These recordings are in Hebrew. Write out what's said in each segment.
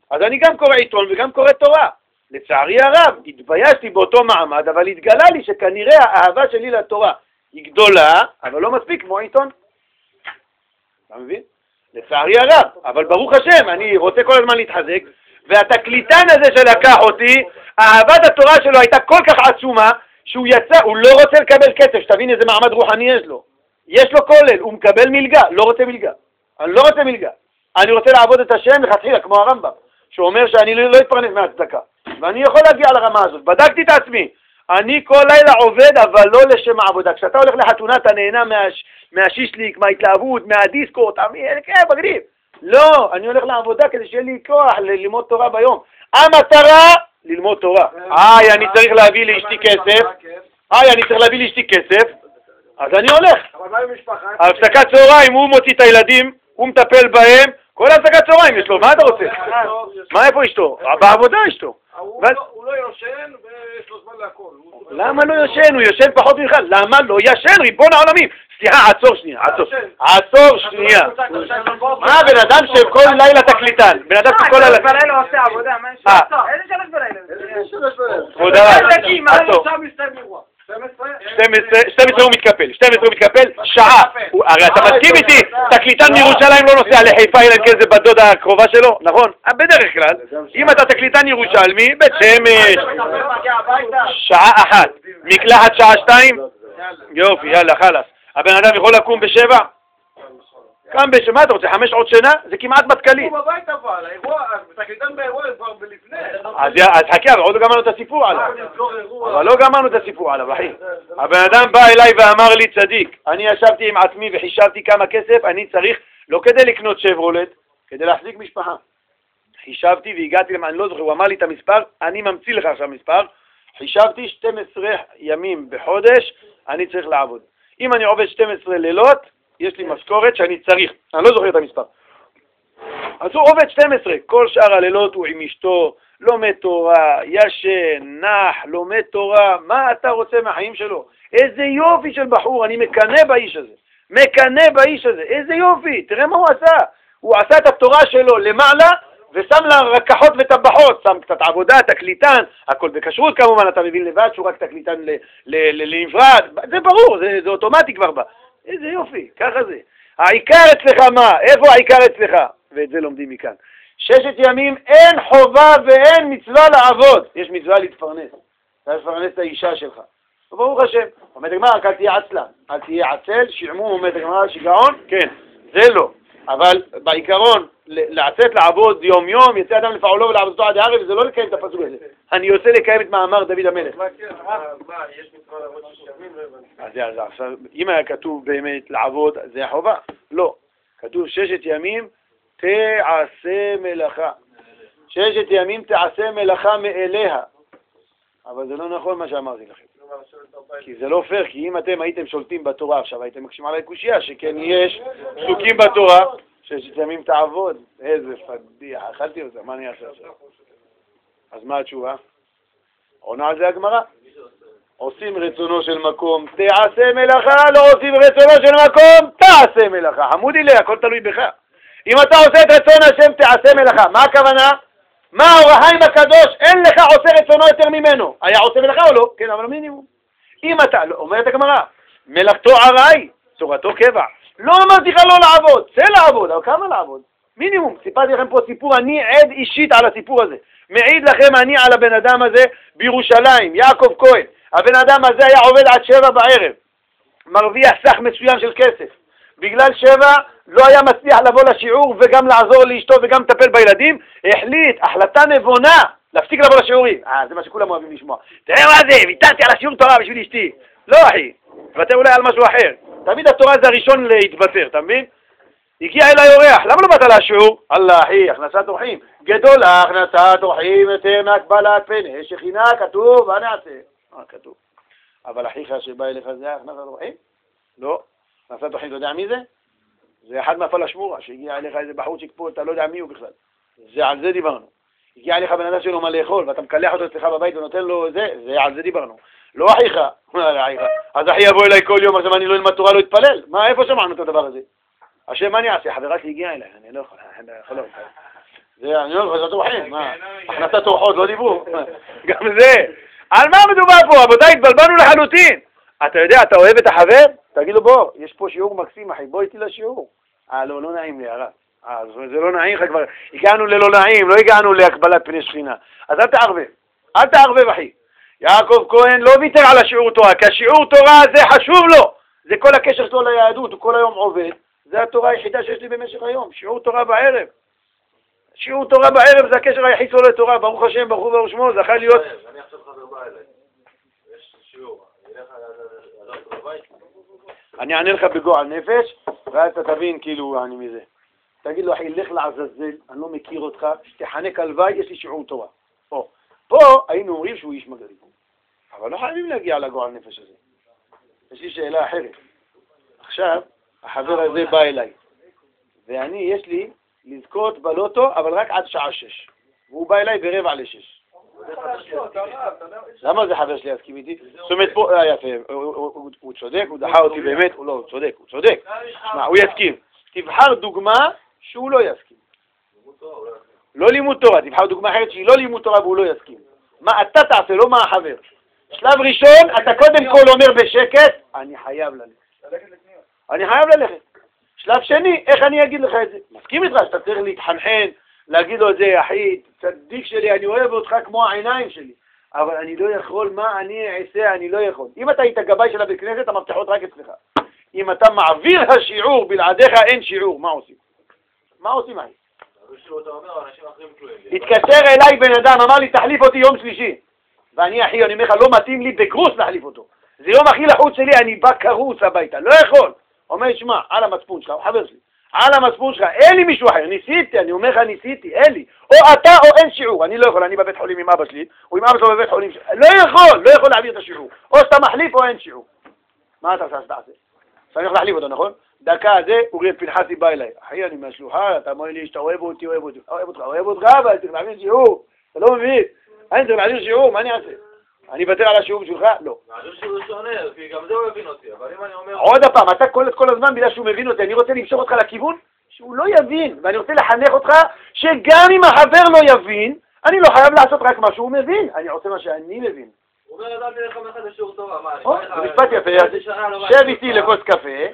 אז אני גם קורא עיתון וגם קורא תורה. לצערי הרב, התביישתי באותו מעמד, אבל התגלה לי שכנראה האהבה שלי לתורה היא גדולה, אבל לא מספיק כמו העיתון. אתה מבין? לצערי הרב, אבל ברוך השם, אני רוצה כל הזמן להתחזק, והתקליטן הזה שלקח אותי, אהבת התורה שלו הייתה כל כך עצומה, שהוא יצא, הוא לא רוצה לקבל כסף, שתבין איזה מעמד רוחני יש לו. יש לו כולל, הוא מקבל מלגה, לא רוצה מלגה. אני לא רוצה מלגה. אני רוצה לעבוד את השם לכתחילה, כמו הרמב"ם, שאומר שאני לא אתפרנס מהצדקה. ואני יכול להגיע לרמה הזאת. בדקתי את עצמי. אני כל לילה עובד, אבל לא לשם העבודה. כשאתה הולך לחתונה, אתה נהנה מהשישליק, מההתלהבות, מהדיסקו, כן, מגניב. לא, אני הולך לעבודה כדי שיהיה לי כוח ללמוד תורה ביום. המטרה, ללמוד תורה. אני צריך להביא לאשתי כסף. אני צריך להביא לאשתי כסף. אז אני הולך. אבל מה עם משפחה? הפסקת צהריים, הוא מוציא את הילדים, הוא מטפל בהם, כל הפסקת צהריים יש לו, מה אתה רוצה? מה איפה אשתו? בעבודה אשתו. הוא לא יושן ויש לו זמן להכל. למה לא יושן? הוא יושן פחות ממך. למה לא ישן? ריבון העולמים. סליחה, עצור שנייה, עצור שנייה. מה בן אדם שכל לילה תקליטן? בן אדם שכל לילה... בלילה עושה עבודה, מה יש לו? איזה שלוש בלילה? כבוד הרב, עצור. 12 הוא מתקפל, שעה. הרי אתה מסכים איתי, תקליטן מירושלים לא נוסע לחיפה אלא אם כן זה בת דודה הקרובה שלו, נכון? בדרך כלל, אם אתה תקליטן ירושלמי, בית שמש, שעה אחת, מקלחת שעה 2, יופי, יאללה, חלאס. הבן אדם יכול לקום ב7? קם ב7, מה אתה רוצה? 5 שעות שינה? זה כמעט בתקלית. הוא בבית אבל, תקליטן באירוע כבר בלפני. אז חכה, אבל עוד לא גמרנו את הסיפור עליו. אבל לא גמרנו את הסיפור עליו, אחי. הבן אדם בא אליי ואמר לי, צדיק, אני ישבתי עם עצמי וחישבתי כמה כסף אני צריך, לא כדי לקנות שברולט, כדי להחזיק משפחה. חישבתי והגעתי, אני לא זוכר, הוא אמר לי את המספר, אני ממציא לך עכשיו מספר, חישבתי 12 ימים בחודש, אני צריך לעבוד. אם אני עובד 12 לילות, יש לי משכורת שאני צריך, אני לא זוכר את המספר. אז הוא עובד 12, כל שאר הלילות הוא עם אשתו, לומד תורה, ישן, נח, לומד תורה, מה אתה רוצה מהחיים שלו? איזה יופי של בחור, אני מקנא באיש הזה, איזה יופי, תראה מה הוא עשה. הוא עשה את התורה שלו למעלה, ושם לה רקחות וטבחות, שם קצת עבודה, תקליטן, הכל בכשרות כמובן, אתה מבין לבד שהוא רק תקליטן לנפרד, זה ברור, זה אוטומטי כבר בא. איזה יופי, ככה זה. העיקר אצלך מה? איפה העיקר אצלך? ואת זה לומדים מכאן. 6 ימים אין חובה ואין מצווה לעבוד. יש מצווה להתפרנס. אתה לפרנס את האישה שלך. וברוך השם. עומד הגמרא, רק אל תהיה עצלן. אל תהיה עצל, שעמום עומד הגמרא, שיגעון? כן, זה לא. אבל בעיקרון, לצאת לעבוד יום יום, יצא אדם לפעולו ולעבודתו עד הערב, זה לא לקיים את הפסוק הזה. אני יוצא לקיים את מאמר דוד המלך. מה, יש מצווה לעבוד 6 ימים? אז עכשיו, אם היה כתוב באמת לעבוד, זה החובה. לא. כתוב 6 ימים תעשה מלאכה. 6 ימים תעשה מלאכה מאליה. אבל זה לא נכון מה שאמרתי לכם. כי זה לא פייר, כי אם אתם הייתם שולטים בתורה עכשיו, הייתם מקשים עליי קושייה, שכן יש פסוקים בתורה, 6 ימים תעבוד. איזה פדיח, אכלתי אותה, מה אני אעשה עכשיו? אז מה התשובה? עונה על זה הגמרא. עושים רצונו של מקום, תעשה מלאכה, לא עושים רצונו של מקום, תעשה מלאכה. חמודי לי, הכל תלוי בך. אם אתה עושה את רצון השם, תעשה מלאכה. מה הכוונה? מה האור החיים הקדוש? אין לך עושה רצונו יותר ממנו. היה עושה מלאכה או לא? כן, אבל מינימום. אם אתה, אומרת הגמרא, מלאכתו עראי, תורתו קבע. לא אמרתי לך לא לעבוד, צא לעבוד, אבל כמה לעבוד? מינימום. סיפרתי לכם פה סיפור, אני עד אישית על הסיפור הזה. מעיד לכם אני על הבן אדם הזה בירושלים, יעקב כהן. הבן אדם הזה היה עובד עד 7 בערב, מרוויח סך מסוים של כסף. בגלל 7 לא היה מצליח לבוא לשיעור וגם לעזור לאשתו וגם לטפל בילדים, החליט, החלטה נבונה, להפסיק לבוא לשיעורים. זה מה שכולם אוהבים לשמוע. תראה מה זה, ויתרתי על השיעור תורה בשביל אשתי. לא אחי, תוותר אולי על משהו אחר. תמיד התורה זה הראשון להתבטר, אתה מבין? הגיע אליי אורח, למה לא באת לשיעור? אללה אחי, הכנסת אורחים. גדולה הכנסת אורחים יותר מהקבלת פני, שכינה כתוב, ואני אעשה. כתוב. אבל אחיך שבא אליך זה הכנסת אורחים? לא. הכנסת אורחים, אתה יודע מי זה? זה אחד מהפלשמורה, שהגיע אליך איזה בחורצ'יק פה, אתה לא יודע מי הוא בכלל. זה על זה דיברנו. הגיע אליך בן אדם שלו מה לאכול, ואתה מקלח אותו אצלך בבית ונותן לו זה על זה דיברנו. לא אחיך, אז אחי יבוא אליי כל יום, אז אני לא אלמד תורה, לא אתפלל. מה, איפה שמענו את הדבר הזה? השם, מה אני אעשה? חברה שהגיעה אליי, אני לא יכול. זה, אני אומר לך, זה אורחים, מה? הכנסת אורחות, לא דיברו. גם זה. על מה מדובר פה? רבותיי, התבלבלנו לחלוטין. אתה יודע, אתה אוהב את החבר? תגיד לו, בוא, יש פה שיעור מקסים, אחי, בוא איתי לשיעור. לא, לא נעים לי, הרב. זה לא נעים לך כבר. הגענו ללא נעים, לא הגענו להקבלת פני שכינה. אז אל תערבב. אל תערבב, אחי. יעקב כהן לא ויתר על השיעור תורה, כי השיעור תורה זה חשוב לו. זה כל הקשר שלו ליהדות, הוא כל היום עובד. זה התורה היחידה שיש לי במשך היום, שיעור תורה בערב. שיעור תורה בערב זה הקשר היחיד שלו לתורה, ברוך השם, ברוך הוא שמו, זכה להיות... אני עכשיו חבר בא אליי. יש שיעור, אני אלך על הבית. אני אענה לך בגועל נפש, ואז אתה תבין כאילו אני מזה. תגיד לו, אחי, לך לעזאזל, אני לא מכיר אותך, שתחנק הלוואי, יש לי שיעור תורה. פה היינו אומרים שהוא איש מגריב. אבל לא חייבים להגיע לגועל נפש הזה. יש לי שאלה אחרת. עכשיו, החבר הזה בא אליי, ואני, יש לי לזכות בלוטו, אבל רק עד שעה 6. והוא בא אליי ברבע ל6. למה זה חבר שלי יסכים איתי? זאת אומרת, פה, יפה, הוא צודק, הוא דחה אותי באמת, הוא לא, הוא צודק, הוא צודק. מה, הוא יסכים. תבחר דוגמה שהוא לא יסכים. לא לימוד תורה, תבחר דוגמה אחרת שהיא לא לימוד תורה והוא לא יסכים. מה אתה תעשה, לא מה החבר. שלב ראשון, אתה קודם כל אומר בשקט, אני חייב ללכת. אני חייב ללכת. שלב שני, איך אני אגיד לך את זה? מסכים איתך שאתה צריך להתחנחן, להגיד לו את זה, אחי, צדיק שלי, אני אוהב אותך כמו העיניים שלי, אבל אני לא יכול, מה אני אעשה, אני לא יכול. אם אתה היית גבאי של הבית כנסת, המפתחות רק אצלך. אם אתה מעביר השיעור, בלעדיך אין שיעור, מה עושים? מה עושים, אחי? התקשר אליי בן אדם, אמר לי, תחליף אותי יום שלישי. ואני, אחי, אני אומר לך, לא מתאים לי בגרוס להחליף אותו. זה יום הכי לחוץ שלי, אני בא קרוס הביתה, לא יכול. אומר, שמע, על המצפון שלך, הוא חבר שלי, על המצפון שלך, אין לי מישהו אחר, ניסיתי, אני אומר לך, ניסיתי, אין לי. או אתה או אין שיעור, אני לא יכול, אני בבית חולים עם אבא שלי, או עם אבא שלו בבית חולים שלי, לא יכול להעביר את השיעור. או שאתה מחליף או אין שיעור. מה אתה עושה שתעשה? צריך להחליף אותו, נכון? דקה הזה, אוריאל פנחסי בא אליי. אחי, אני מהשלוחה, אתה אומר לי שאתה אוהב אותי, אוהב אותך, אבל צריך להעביר שיעור. אתה לא מבין. אני צריך להעביר שיעור, מה אני אעשה? אני אוותר על השיעור בשבילך? לא. מעביר שיעור שונה, כי גם זה הוא הבין אותי, אבל אם אני אומר... עוד הפעם, אתה קולט כל הזמן בגלל שהוא מבין אותי, אני רוצה למשוך אותך לכיוון שהוא לא יבין, ואני רוצה לחנך אותך שגם אם החבר לא יבין, אני לא חייב לעשות רק מה שהוא מבין, אני רוצה מה שאני מבין. הוא אומר, ידעתי לך מאחד לשיעור תורה, מה? זה משפט יפה, שב איתי לכוס קפה,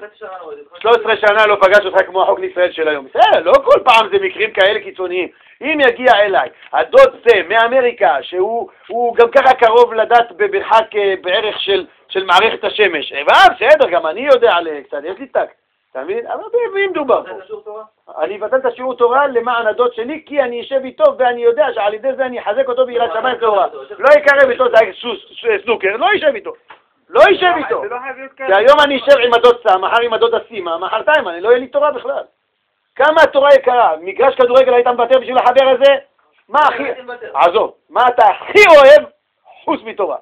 13 שנה לא פגש אותך כמו החוק לישראל של היום. בסדר, לא כל פעם זה מקרים כאלה קיצוניים. אם יגיע אליי הדוד זה מאמריקה, שהוא גם ככה קרוב לדת במרחק בערך של מערכת השמש, בסדר, גם אני יודע קצת, יש לי טקט, אתה מבין? אבל מי מדובר פה? אני אבטל את השיעור תורה למען הדוד שלי, כי אני אשב איתו ואני יודע שעל ידי זה אני אחזק אותו ביראת שמיים תורה. לא יקרב איתו את הסנוקר, לא יישב איתו. לא יישב איתו. כי היום אני אשב עם הדוד סם, מחר עם הדוד הסימה, מחרתיים, אני לא יהיה לי תורה בכלל. כמה התורה יקרה? מגרש כדורגל היית מוותר בשביל החבר הזה? מה הכי... עזוב, מה אתה הכי אוהב חוץ מתורה?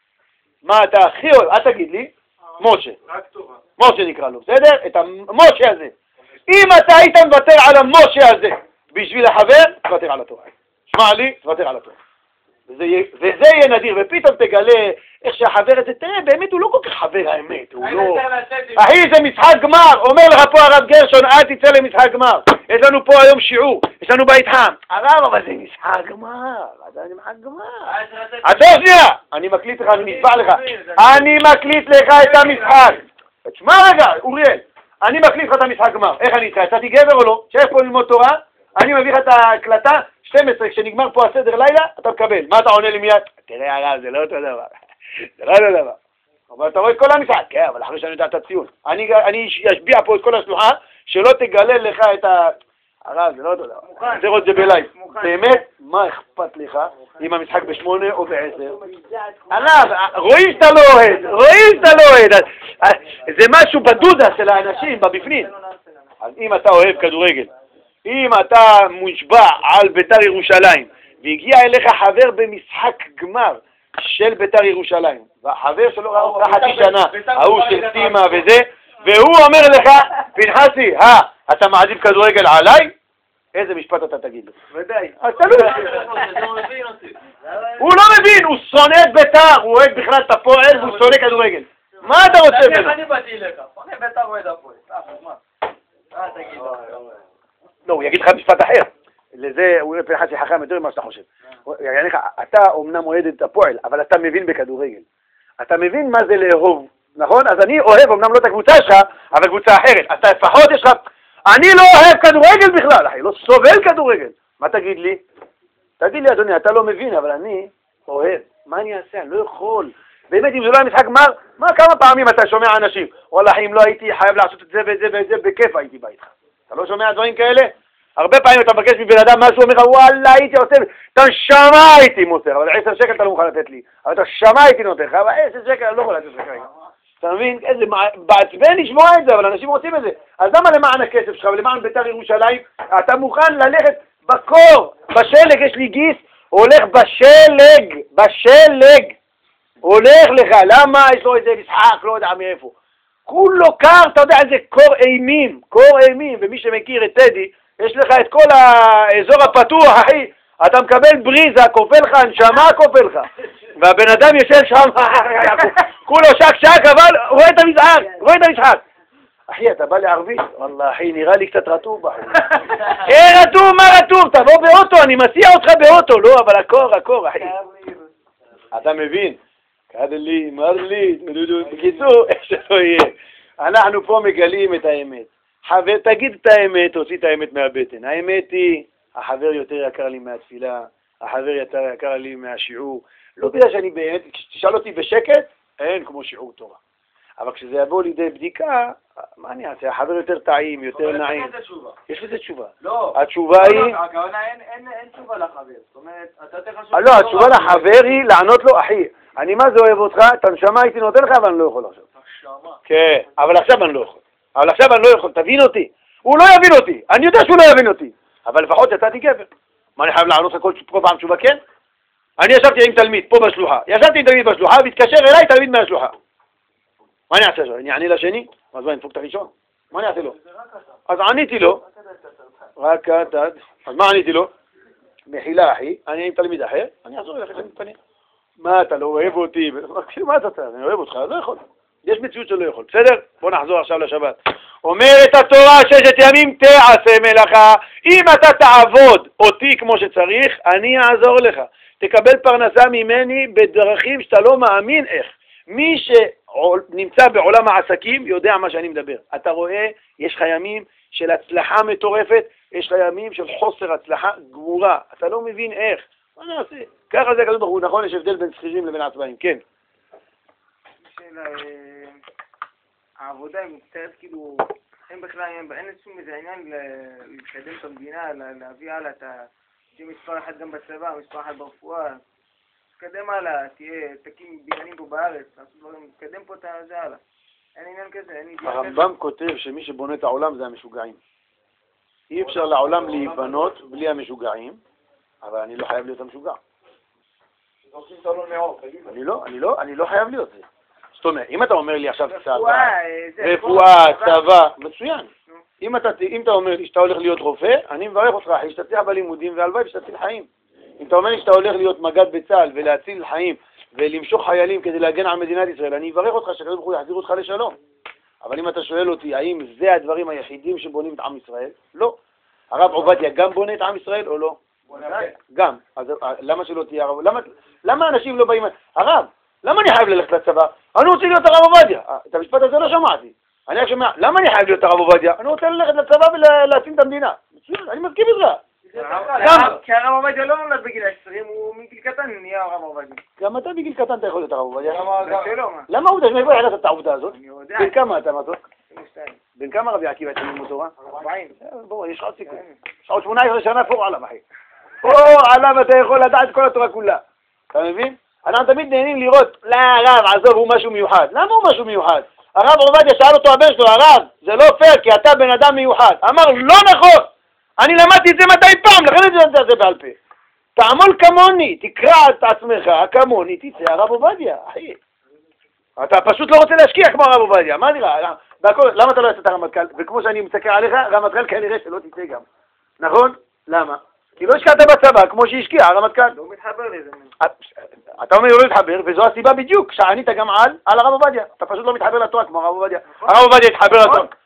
מה אתה הכי אוהב? אל תגיד לי, משה. משה נקרא לו, בסדר? את המשה הזה. אם אתה היית מוותר על המשה הזה בשביל החבר, תוותר על התורה. שמע לי, תוותר על התורה. וזה יהיה נדיר, ופתאום תגלה איך שהחבר הזה, תראה, באמת הוא לא כל כך חבר האמת, הוא לא... אחי, זה משחק גמר, אומר לך פה הרב גרשון, אל תצא למשחק גמר. יש לנו פה היום שיעור, יש לנו בית חם. הרב, אבל זה משחק גמר, זה משחק גמר. עזוב שנייה, אני מקליט לך, אני נשבע לך, אני מקליט לך את המשחק. תשמע רגע, אוריאל, אני מקליט לך את המשחק גמר. איך אני איתך? יצאתי גבר או לא? שב פה ללמוד תורה, אני מביא לך את ההקלטה, 12, כשנגמר פה הסדר לילה, אתה מקבל. מה אתה עונה לי מיד? תראה הרב, זה לא אותו דבר. זה לא אותו דבר. אבל אתה רואה את כל המשחק. כן, אבל אחרי שאני יודע את הציון. אני אשביע פה את כל השלוחה, שלא תגלה לך את ה... הרב, זה לא אותו דבר. זה רואה את זה בלייב. באמת, מה אכפת לך אם המשחק ב8 או ב10? הרב, רואים שאתה לא אוהד. רואים שאתה לא אוהד. זה משהו בדודה של האנשים, בבפנים. אז אם אתה אוהב כדורגל, אם אתה מושבע על ביתר ירושלים, והגיע אליך חבר במשחק גמר של ביתר ירושלים, והחבר שלו ראה חצי שנה, ההוא של סימה וזה, והוא אומר לך, פנחסי, אתה מעדיף כדורגל עליי? איזה משפט אתה תגיד לו? ודאי. אז תלוי. הוא לא מבין, הוא שונא את ביתר, הוא אוהד בכלל את הפועל, והוא שונא כדורגל. מה אתה רוצה ממנו? אני באתי אליך, שונא ביתר אוהד הפועל. מה תגיד? לא, הוא יגיד לך משפט אחר. לזה, הוא יהיה חצי חכם יותר ממה שאתה חושב. יעני לך, אתה אומנם אוהד את הפועל, אבל אתה מבין בכדורגל. אתה מבין מה זה לאהוב, נכון? אז אני אוהב, אומנם לא את הקבוצה שלך, אבל קבוצה אחרת. אתה לפחות יש לך, אני לא אוהב כדורגל בכלל, אחי, לא סובל כדורגל. מה תגיד לי? תגיד לי, אדוני, אתה לא מבין, אבל אני אוהב. מה אני אעשה? אני לא יכול. באמת, אם זה לא היה משחק גמר, כמה פעמים אתה שומע אנשים? וואלה, אם לא הייתי חייב לעשות את זה ואת זה ואת זה, בכיף הייתי בא איתך. אתה לא שומע דברים כאלה? הרבה פעמים אתה מבקש מבן אדם משהו, אומר לך, וואלה, הייתי עושה, אתה שמע הייתי מוסר, אבל 10 שקל אתה לא מוכן לתת לי. אבל אתה שמע הייתי נותן לך, אבל 10 שקל אני לא יכול לתת לך כרגע. אתה מבין? איזה בעצבן לשמוע את זה, אבל אנשים רוצים את זה. אז למה למען הכסף שלך ולמען בית"ר ירושלים, אתה מוכן ללכת בקור, בשלג, יש לי גיס, הוא הולך בשלג, הולך לך, למה יש לו איזה משחק, לא יודע מאיפה. כולו קר, אתה יודע איזה קור אימים, ומי שמכיר את טדי, יש לך את כל האזור הפתוח, אחי, אתה מקבל בריזה, כופל לך, הנשמה כופל לך, והבן אדם יושב שם, כולו שק, אבל רואה את המשחק. אחי, אתה בא לערבית? וואלה, אחי, נראה לי קצת רטוב, אחי. רטוב, מה רטוב? תבוא באוטו, אני מסיע אותך באוטו, לא, אבל הקור, אחי. אתה מבין? קדלי, מרלי, בקיצור, איך שלא יהיה. אנחנו פה מגלים את האמת. חבר, תגיד את האמת, תוציא את האמת מהבטן. האמת היא, החבר יותר יקר לי מהתפילה, החבר יותר יקר לי מהשיעור. לא בגלל שאני באמת, כשתשאל אותי בשקט, אין כמו שיעור תורה. אבל כשזה יבוא לידי בדיקה, מה אני אעשה? החבר יותר טעים, יותר נעים. יש לזה תשובה. לא. התשובה היא... הכוונה אין תשובה לחבר. זאת אומרת, אתה תחשוב... לא, התשובה לחבר היא לענות לו, אחי, אני מה זה אוהב אותך, אתה נשמה הייתי נותן לך, אבל אני לא יכול עכשיו. כן, אבל עכשיו אני לא יכול. תבין אותי. הוא לא יבין אותי. אני יודע שהוא לא יבין אותי. אבל לפחות יצאתי גבר. מה אני חייב לענות לך כל פעם תשובה כן? אני ישבתי עם תלמיד פה בשלוחה. והתקשר אליי תלמיד מהשלוחה. מה אני אעשה? אני אענה לשני? אז מה, נדפוק את הראשון? מה אני אעשה לו? אז עניתי לו. רק אתה. אז מה עניתי לו? מחילה אחי, אני עם תלמיד אחר, אני אעזור לך תלמיד פנים. מה, אתה לא אוהב אותי? מה אתה? אני אוהב אותך, לא יכול. יש מציאות שלא יכול. בסדר? בוא נחזור עכשיו לשבת. אומרת התורה 6 ימים תעשה מלאכה. אם אתה תעבוד אותי כמו שצריך, אני אעזור לך. תקבל פרנסה ממני בדרכים שאתה לא מאמין איך. מי שנמצא בעולם העסקים יודע מה שאני מדבר. אתה רואה, יש לך ימים של הצלחה מטורפת, יש לך ימים של חוסר הצלחה גמורה. אתה לא מבין איך. מה נעשה? ככה זה כזאת ברור. נכון, יש הבדל בין שכירים לבין עצמאים. כן. העבודה היא מצטערת כאילו, אין בכלל, אין שום איזה עניין לקדם את המדינה, להביא הלאה את מספר אחד גם בצבא, מספר אחד ברפואה. תקדם הלאה, תקים בניינים פה בארץ, תקדם פה את זה הלאה. אין עניין כזה, אין עניין כזה. הרמב"ם כותב שמי שבונה את העולם זה המשוגעים. אי אפשר לעולם להיבנות בלי המשוגעים, אבל אני לא חייב להיות המשוגע. אני לא חייב להיות זה. זאת אומרת, אם אתה אומר לי עכשיו רפואה, צבא, מצוין. אם אתה אומר לי שאתה הולך להיות רופא, אני מברך אותך, אחי, שתצליח בלימודים והלוואי ושתציל חיים. אם אתה אומר לי שאתה הולך להיות מג"ד בצה"ל ולהציל חיים ולמשוך חיילים כדי להגן על מדינת ישראל, אני אברך אותך שהקדוש ברוך הוא יחזיר אותך לשלום. אבל אם אתה שואל אותי, האם זה הדברים היחידים שבונים את עם ישראל? לא. הרב עובדיה גם בונה את עם ישראל או לא? גם. אז למה שלא תהיה הרב? למה אנשים לא באים... הרב, למה אני חייב ללכת לצבא? אני רוצה להיות הרב עובדיה. את המשפט הזה לא שמעתי. אני רק שומע, למה אני חייב להיות הרב עובדיה? אני רוצה ללכת לצבא ולהציל את המדינה. אני מסכים איתך. כי הרב עובדיה לא נולד בגיל 20, הוא מגיל קטן נהיה הרב עובדיה. גם אתה בגיל קטן אתה יכול להיות הרב עובדיה. למה הוא מאיפה ידעת את העובדה הזאת? בן כמה אתה מתוק? בן כמה רבי עקיבא את לימוד תורה? 40. בוא, יש לך עוד סיכוי. יש עוד 18 שנה פור עליו, אחי. פור עליו אתה יכול לדעת כל התורה כולה. אתה מבין? אנחנו תמיד נהנים לראות, לא, הרב, עזוב, הוא משהו מיוחד. למה הוא משהו מיוחד? הרב עובדיה שאל אותו הבן שלו, הרב, זה לא פייר, כי אתה בן אדם מיוחד. אמר, לא נכון. אני למדתי את זה 200 פעם, לכן אני יודע את זה בעל פה. תעמול כמוני, תקרא את עצמך, כמוני, תצא הרב עובדיה, אחי. אתה פשוט לא רוצה להשקיע כמו הרב עובדיה, מה נראה? למה אתה לא יצאת הרמטכ"ל? וכמו שאני מסתכל עליך, רמטכ"ל כנראה שלא תצא גם. נכון? למה? כי לא השקעת בצבא כמו שהשקיע הרמטכ"ל. לא מתחבר לזה. אתה אומר לא מתחבר, וזו הסיבה בדיוק, שענית גם על הרב עובדיה. אתה פשוט לא מתחבר לתורה כמו הרב עובדיה. הרב עובדיה התחבר לתורה.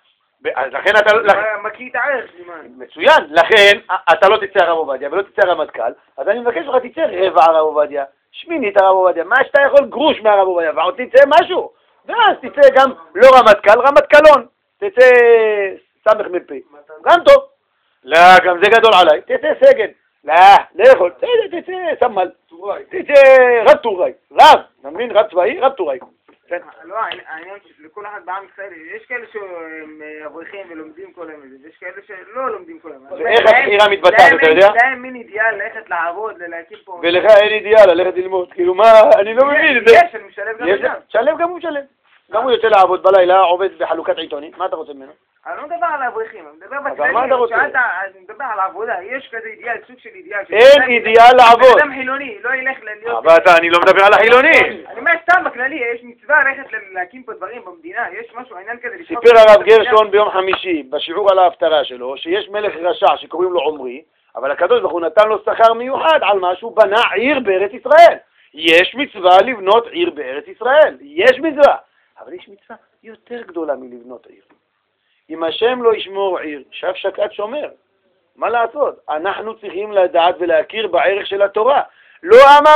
אז לכן אתה... מקיא את הערך, סימן. מצוין, לכן אתה לא תצא הרב עובדיה ולא תצא הרמטכ"ל, אז אני מבקש לך תצא רבע הרב עובדיה, שמינית הרב עובדיה, מה שאתה יכול גרוש מהרב עובדיה, ועוד תצא משהו, ואז תצא גם לא רמטכ"ל, רמטכ"לון, תצא סמך מפה, גם טוב, לא, גם זה גדול עליי, תצא סגן, לא יכול, תצא סמל, תצא רב טוראי, רב, נמבין, רב צבאי, רב טוראי. לא, העניין שלכל אחד בעם ישראל, יש כאלה שהם אברכים ולומדים כל היום, ויש כאלה שלא לומדים כל היום. ואיך הבחירה מתבצעת, אתה יודע? להם מין אידיאל ללכת לעבוד, להקים פה... ולך אין אידיאל ללכת ללמוד, כאילו מה, אני לא מבין את זה. יש, אני משלב גם וגם. שלב גם הוא משלב. גם הוא יוצא לעבוד בלילה, עובד בחלוקת עיתונים, מה אתה רוצה ממנו? אני לא מדבר על האברכים, אני מדבר מה אתה רוצה? אני מדבר על העבודה, יש כזה אידיאל, סוג של אידיאל. אין אידיאל לעבוד. אדם חילוני, לא ילך להיות... אבל אני לא מדבר על החילוני. אני אומר סתם בכללי, יש מצווה ללכת להקים פה דברים במדינה, יש משהו, העניין כזה... סיפר הרב גרשון ביום חמישי, בשיעור על ההפטרה שלו, שיש מלך רשע שקוראים לו עומרי, אבל הקדוש ברוך הוא נתן לו שכר מיוחד על מה שהוא בנה עיר בארץ ישראל. יש מצווה לבנות עיר בארץ ישראל, יש מצווה. אבל יש מצווה יותר גדולה מלבנות עיר. אם השם לא ישמור עיר, שב שקעת שומר. מה לעשות? אנחנו צריכים לדעת ולהכיר בערך של התורה. לא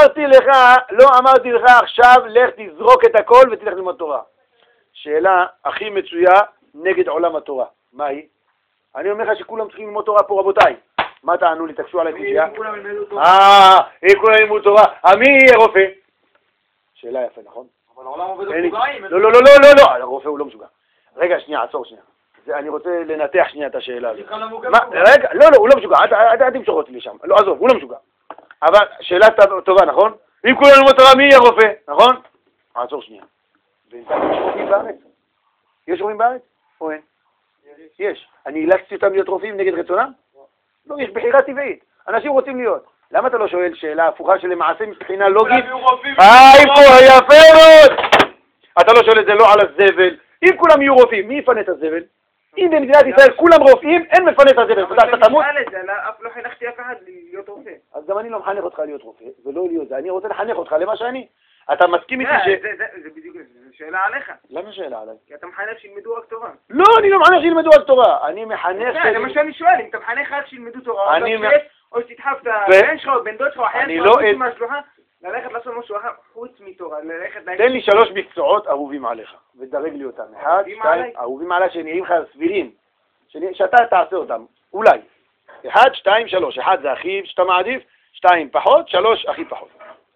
אמרתי לך עכשיו, לך תזרוק את הכל ותלך ללמוד תורה. שאלה הכי מצויה נגד עולם התורה. מה היא? אני אומר לך שכולם צריכים ללמוד תורה פה, רבותיי. מה תענו לי? תקשו עליי קושייה. כולם ילמדו תורה. כולם ילמדו תורה. מי יהיה רופא? שאלה יפה, נכון? אבל העולם עובד משוגעים. לא, הרופא הוא לא משוגע. רגע, שנייה, עצור שנייה. אני רוצה לנתח שנייה את השאלה הזאת. רגע, לא, הוא לא משוגע, אל תמשוך אותי לשם. לא, עזוב, הוא לא משוגע. אבל שאלה טובה, נכון? אם כולם ללמוד תורה, מי יהיה רופא, נכון? עצור שנייה. יש רופאים בארץ? יש רופאים בארץ? או אין? יש. אני אילצתי אותם להיות רופאים נגד רצונם? לא, יש בחירה טבעית. אנשים רוצים להיות. למה אתה לא שואל שאלה הפוכה שלמעשה מבחינה לוגית? איפה, יפה מאוד! אתה לא שואל את זה לא על הזבל. אם כולם יהיו רופאים, מי יפנה את הזבל? אם במדינת ישראל כולם רופאים, אין מפנה את הזבל. אתה תמות? לא חינכתי אף אחד להיות רופא. אז גם אני לא מחנך אותך להיות רופא, ולא להיות זה. אני רוצה לחנך אותך למה שאני. אתה מסכים איתי ש... זה בדיוק, זו שאלה עליך. למה שאלה עליי? כי אתה מחנך שילמדו רק תורה. לא, אני לא מחנך שילמדו רק תורה. אני מחנך... זה מה שאני שואל, אם אתה מחנך רק שילמדו תורה, או שתדחף את הבן שלך או בן דוד שלך או אחר שלך, מהשלוחה, ללכת לעשות משהו אחר חוץ מתורה, ללכת... תן לי 3 מקצועות אהובים עליך, ודרג לי אותם. 1, 2, אהובים עליי שנראים לך סבירים, שאתה תעשה אותם, אולי. 1, 2, 3, 1 זה הכי שאתה מעדיף, 2 פחות, 3 הכי פחות.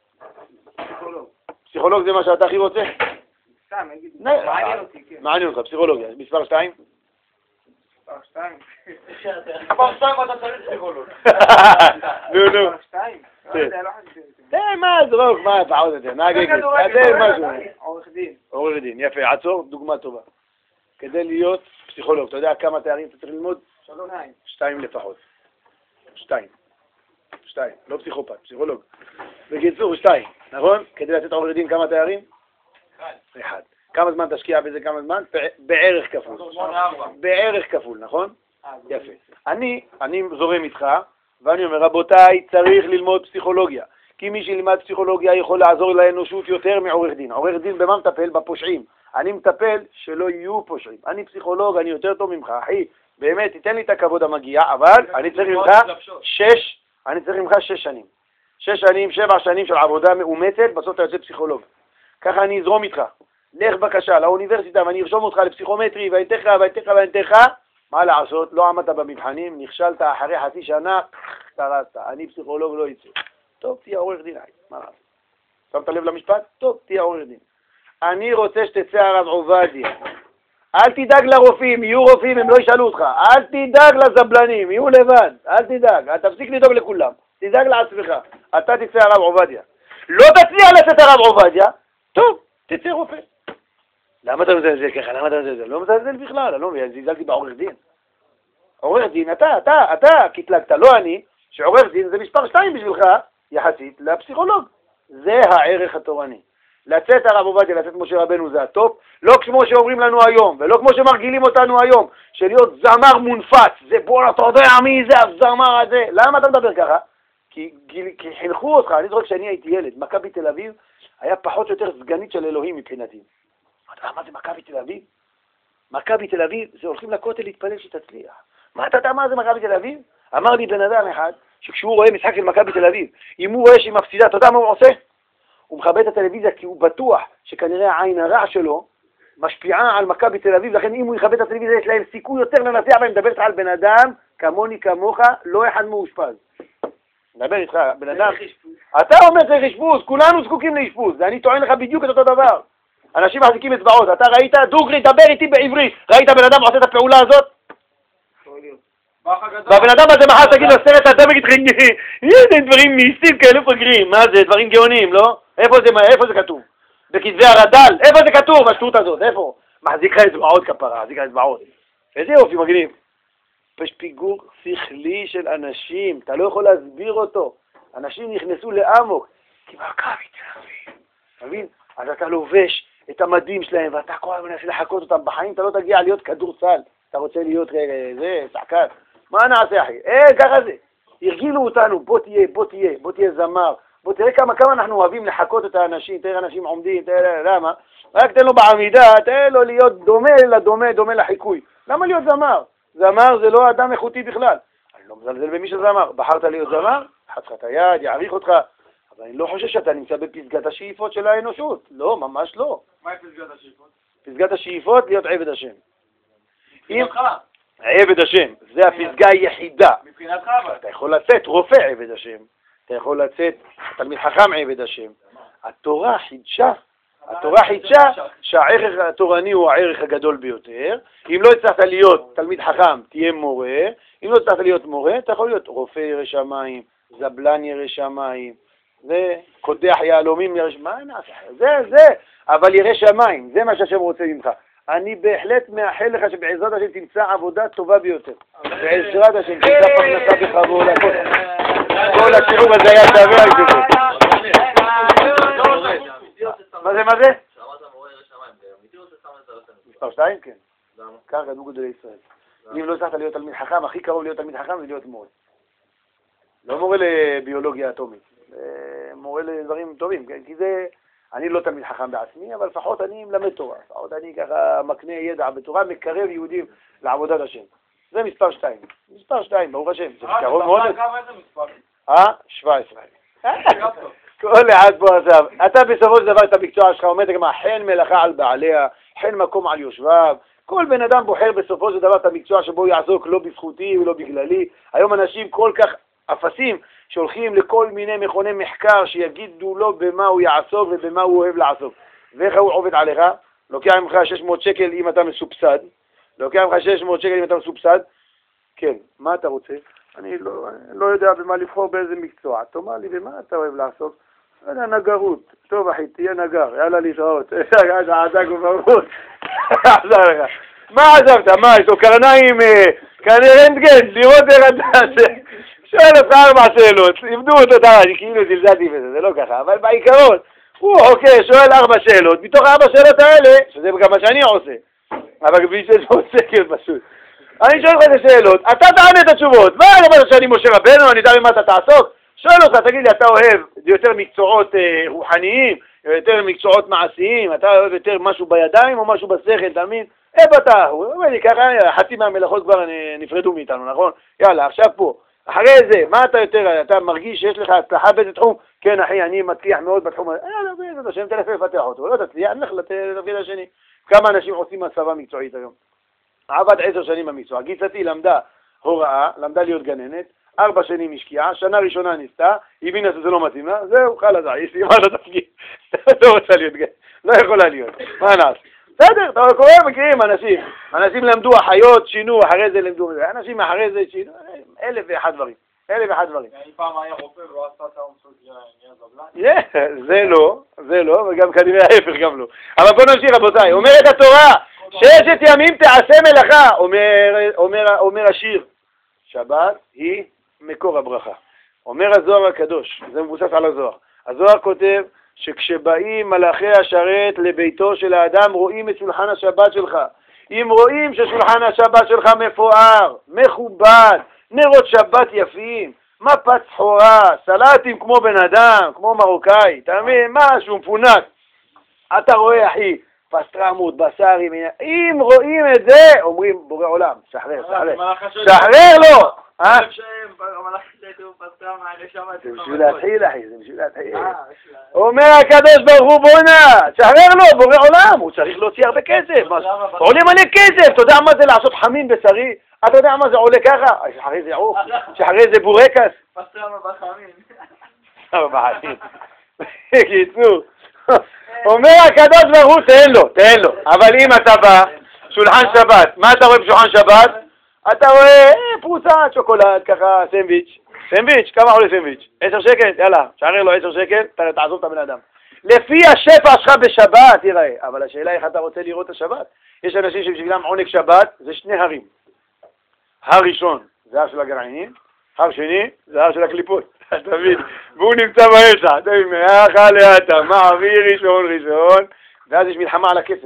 פסיכולוג זה מה שאתה הכי רוצה? סתם, מעניין אותי, כן. מעניין אותך, פסיכולוגיה. מספר 2? מספר 2. מספר 2 אתה צריך פסיכולוג. נו. מספר 2? תן, מה זרוק, מה פעוד את זה? נהגי משהו. עורך דין, יפה, עצור, דוגמה טובה. כדי להיות פסיכולוג, אתה יודע כמה תארים אתה צריך ללמוד? 2 לפחות. 2, לא פסיכופת, פסיכולוג. בקיצור 2, נכון? כדי לתת עורך דין כמה תארים? 1. כמה זמן תשקיע בזה, כמה זמן? בערך כפול. בערך כפול, נכון? יפה. אני זורם איתך, ואני אומר, רבותיי, צריך ללמוד פסיכולוגיה. כי מי שילמד פסיכולוגיה יכול לעזור לאנושות יותר מעורך דין. עורך דין במה מטפל? בפושעים. אני מטפל שלא יהיו פושעים. אני פסיכולוג, אני יותר טוב ממך, אחי. באמת, תיתן לי את הכבוד המגיע, אבל אני צריך ממך 6 שנים. 6 שנים, 7 שנים של עבודה מאומצת, בסוף אתה יוצא פסיכולוג. ככה אני אזרום איתך. לך בבקשה לאוניברסיטה ואני ארשום אותך לפסיכומטרי ואתך, מה לעשות? לא עמדת במבחנים, נכשלת אחרי חצי שנה, תרסת. אני פסיכולוג לא יצא. טוב, תהיה עורך דין, מה לעשות? שמת לב למשפט? טוב, תהיה עורך דין. אני רוצה שתצא הרב עובדיה. אל תדאג לרופאים, יהיו רופאים, הם לא ישאלו אותך. אל תדאג לזבלנים, יהיו לבד. אל תדאג, תפסיק לדאוג לכולם. תדאג לעצמך. אתה תצא הרב עובדיה. לא תצליח לצאת הרב עובדיה, טוב, תצא רופא. למה אתה מזלזל ככה? למה אתה מזלזל? לא מזלזל בכלל, אני לא מבין, זלזלתי בעורך דין. עורך דין, אתה קטלגת, לא אני, שעורך דין זה מספר 2 בשבילך, יחסית לפסיכולוג. זה הערך התורני. לצאת הרב עובדיה, לצאת משה רבנו זה הטופ, לא כמו שאומרים לנו היום, ולא כמו שמרגילים אותנו היום, שלהיות זמר מונפץ, זה בוא, אתה יודע מי זה הזמר הזה, למה אתה מדבר ככה? כי חינכו אותך, אני זוכר כשאני הייתי ילד, מכבי תל אביב היה פחות או יותר סגנית של אלוהים מבחינתי. מה זה מכבי תל אביב? מכבי תל אביב, זה הולכים לכותל להתפלל שתצליח. מה אתה יודע מה זה מכבי תל אביב? אמר לי בן אדם אחד, שכשהוא רואה משחק של מכבי תל אביב, אם הוא רואה שהיא מפסידה, אתה יודע מה הוא עושה? הוא מכבד את הטלוויזיה כי הוא בטוח שכנראה העין הרע שלו משפיעה על מכבי תל אביב, לכן אם הוא יכבד את הטלוויזיה יש להם סיכוי יותר לנצח, ואני מדבר איתך על בן אדם, כמוני כמוך, לא אחד מאושפז. מדבר איתך, בן אדם, אתה אומר צריך אשפוז, כולנו זקוקים לאשפוז, ואני טוען לך בדיוק את אותו דבר. אנשים מחזיקים אצבעות, אתה ראית, דוגרי, דבר איתי בעברית, ראית בן אדם עושה את הפעולה הזאת? והבן אדם הזה מחר תגיד לו סרט, אתה מגיד לך, זה דברים מיסטיים כאלה פגרים, מה זה, דברים גאונים, לא? איפה זה כתוב? בכתבי הרד"ל, איפה זה כתוב, השטות הזאת, איפה? מחזיק לך אצבעות כפרה, מחזיק לך אצבעות. איזה יופי מגניב. יש פיגור שכלי של אנשים, אתה לא יכול להסביר אותו. אנשים נכנסו לאמוק, כי מכבי תל אביב. אתה מבין? אז אתה לובש את המדים שלהם, ואתה כל הזמן מנסה לחכות אותם בחיים, אתה לא תגיע להיות כדורסל. אתה רוצה להיות שחקן. מה נעשה אחי? ככה זה. הרגילו אותנו, בוא תהיה זמר. בוא תראה כמה אנחנו אוהבים לחכות את האנשים, תראה אנשים עומדים, תראה למה? רק תן לו בעמידה, תן לו להיות דומה לחיקוי. למה להיות זמר? זמר זה לא אדם איכותי בכלל. אני לא מזלזל במי שזמר. בחרת להיות זמר, חצך את היד, יעריך אותך. אבל אני לא חושב שאתה נמצא בפסגת השאיפות של האנושות. לא, ממש לא. מהי פסגת השאיפות? פסגת השאיפות להיות עבד השם. עבד השם, זה הפסגה היחידה. מבחינתך אבל. אתה יכול לצאת רופא עבד השם. אתה יכול לצאת תלמיד חכם עבד השם. התורה חידשה שהערך התורני הוא הערך הגדול ביותר. אם לא הצלחת להיות תלמיד חכם, תהיה מורה. אם לא הצלחת להיות מורה, אתה יכול להיות רופא ירא שמיים, זבלן ירא שמיים, וקודח יהלומים ירא שמיים. מה נעשה? זה. אבל ירא שמיים, זה מה שהשם רוצה ממך. אני בהחלט מאחל לך שבעזרת השם תמצא עבודה טובה ביותר. בעזרת השם תמצא פרנסה בכבוד. כל השיעור הזה היה שווה על זה. מה זה? שאמרת מורה ירא שמיים, אמיתי או ששם את זה על הסנט? מספר 2? כן. למה? כך כתבו גדולי ישראל. אם לא הצלחת להיות תלמיד חכם, הכי קרוב להיות תלמיד חכם זה להיות מורה. לא מורה לביולוגיה אטומית, מורה לדברים טובים, כי זה... אני לא תלמיד חכם בעצמי, אבל לפחות אני מלמד תורה. לפחות אני ככה מקנה ידע בתורה, מקרב יהודים לעבודת השם. זה מספר 2. מספר 2, ברוך השם. זה קרוב מאוד. כמה איזה מספר? 17. כל אחד פה עכשיו. אתה בסופו של דבר את המקצוע שלך עומד גם חן מלאכה על בעליה, חן מקום על יושביו. כל בן אדם בוחר בסופו של דבר את המקצוע שבו יעסוק לא בזכותי ולא בגללי. היום אנשים כל כך אפסים שהולכים לכל מיני מכוני מחקר שיגידו לו במה הוא יעסוק ובמה הוא אוהב לעסוק. ואיך הוא עובד עליך? לוקח ממך 600 שקל אם אתה מסובסד. כן, מה אתה רוצה? אני לא יודע במה לבחור באיזה מקצוע. תאמר לי, במה אתה אוהב לעסוק? לא יודע, נגרות. טוב אחי, תהיה נגר. יאללה להתראות. עזק וברבות. עזר לך. מה עזבת? מה, יש לו קרניים, קרני רנטגן, לראות איך אתה... שואל אותך 4 שאלות, לימדו אותו, אני כאילו זלזלתי בזה, זה לא ככה, אבל בעיקרון, הוא שואל 4 שאלות, מתוך 4 שאלות האלה, שזה גם מה שאני עושה, אבל בלי 600 שקל פשוט. אני שואל לך את השאלות, אתה תענה את התשובות, מה אני אומר שאני משה רבנו, אני יודע במה אתה תעסוק? שואל אותך, תגיד לי, אתה אוהב יותר מקצועות רוחניים, יותר מקצועות מעשיים, אתה אוהב יותר משהו בידיים או משהו בשכל, אתה מבין? איפה אתה? הוא אומר לי, ככה, חצי מהמלאכות כבר נפרדו מאיתנו, נכון? יאללה, עכשיו פה. אחרי זה, מה אתה יותר, אתה מרגיש שיש לך הצלחה באיזה תחום? כן אחי, אני מצליח מאוד בתחום הזה. זה השם, תלך לפתח אותו, לא תצליח, נלך לתפקיד השני. כמה אנשים עושים הסבה מקצועית היום? עבד 10 שנים במקצוע, גיסתי למדה הוראה, למדה להיות גננת, 4 שנים השקיעה, שנה ראשונה ניסתה, הבינה שזה לא מתאים לה, זהו, חלאס, יש לי מה לתפקיד, לא רוצה להיות גננת, לא יכולה להיות, מה נעשה? בסדר, אתה קורא, מכירים אנשים למדו אחיות, שינו, אחרי זה למדו, אנשים אחרי זה שינו, 1001 דברים. אני פעם היה רופא ולא עשתה את האומסות נהיה זבלן? זה לא, וגם כנראה ההפך גם לא. אבל בוא נמשיך רבותיי, אומרת התורה, 6 ימים תעשה מלאכה, אומר השיר, שבת היא מקור הברכה. אומר הזוהר הקדוש, זה מבוסס על הזוהר. הזוהר כותב שכשבאים מלאכי השרת לביתו של האדם רואים את שולחן השבת שלך. אם רואים ששולחן השבת שלך מפואר, מכובד, נרות שבת יפים, מפת סחורה, סלטים כמו בן אדם, כמו מרוקאי, אתה מבין? משהו מפונק. אתה רואה אחי, פסטרמות, בשר, אם רואים את זה, אומרים בורא עולם, שחרר לו! זה בשביל להתחיל, אחי, זה בשביל להתחיל. אומר הקדוש ברוך הוא בונה, שחרר לו, בורא עולם, הוא צריך להוציא הרבה כסף, עולה מלא כסף, אתה יודע מה זה לעשות חמין בשרי? אתה יודע מה זה עולה ככה? שחרר זה עוף, שחרר זה בורקס. פסטרמה בחמין. בחמין. קיצור. אומר הקדוש ברוך הוא, תן לו. אבל אם אתה בא, שולחן שבת, מה אתה רואה בשולחן שבת? אתה רואה פרוסה, שוקולד, ככה, סנדוויץ', כמה עולה סנדוויץ'? 10 שקל, יאללה, שחרר לו 10 שקל, תעזוב את הבן אדם. לפי השפע שלך בשבת, תראה, אבל השאלה איך אתה רוצה לראות את השבת. יש אנשים שבשבילם עונג שבת, זה 2 הרים. הר ראשון, זה הר של הגרעינים, הר שני, זה הר של הקליפות. אתה מבין? והוא נמצא באמצע, אתה מבין, מאחה לאטה, מעביר ראשון, ואז יש מלחמה על הכסף.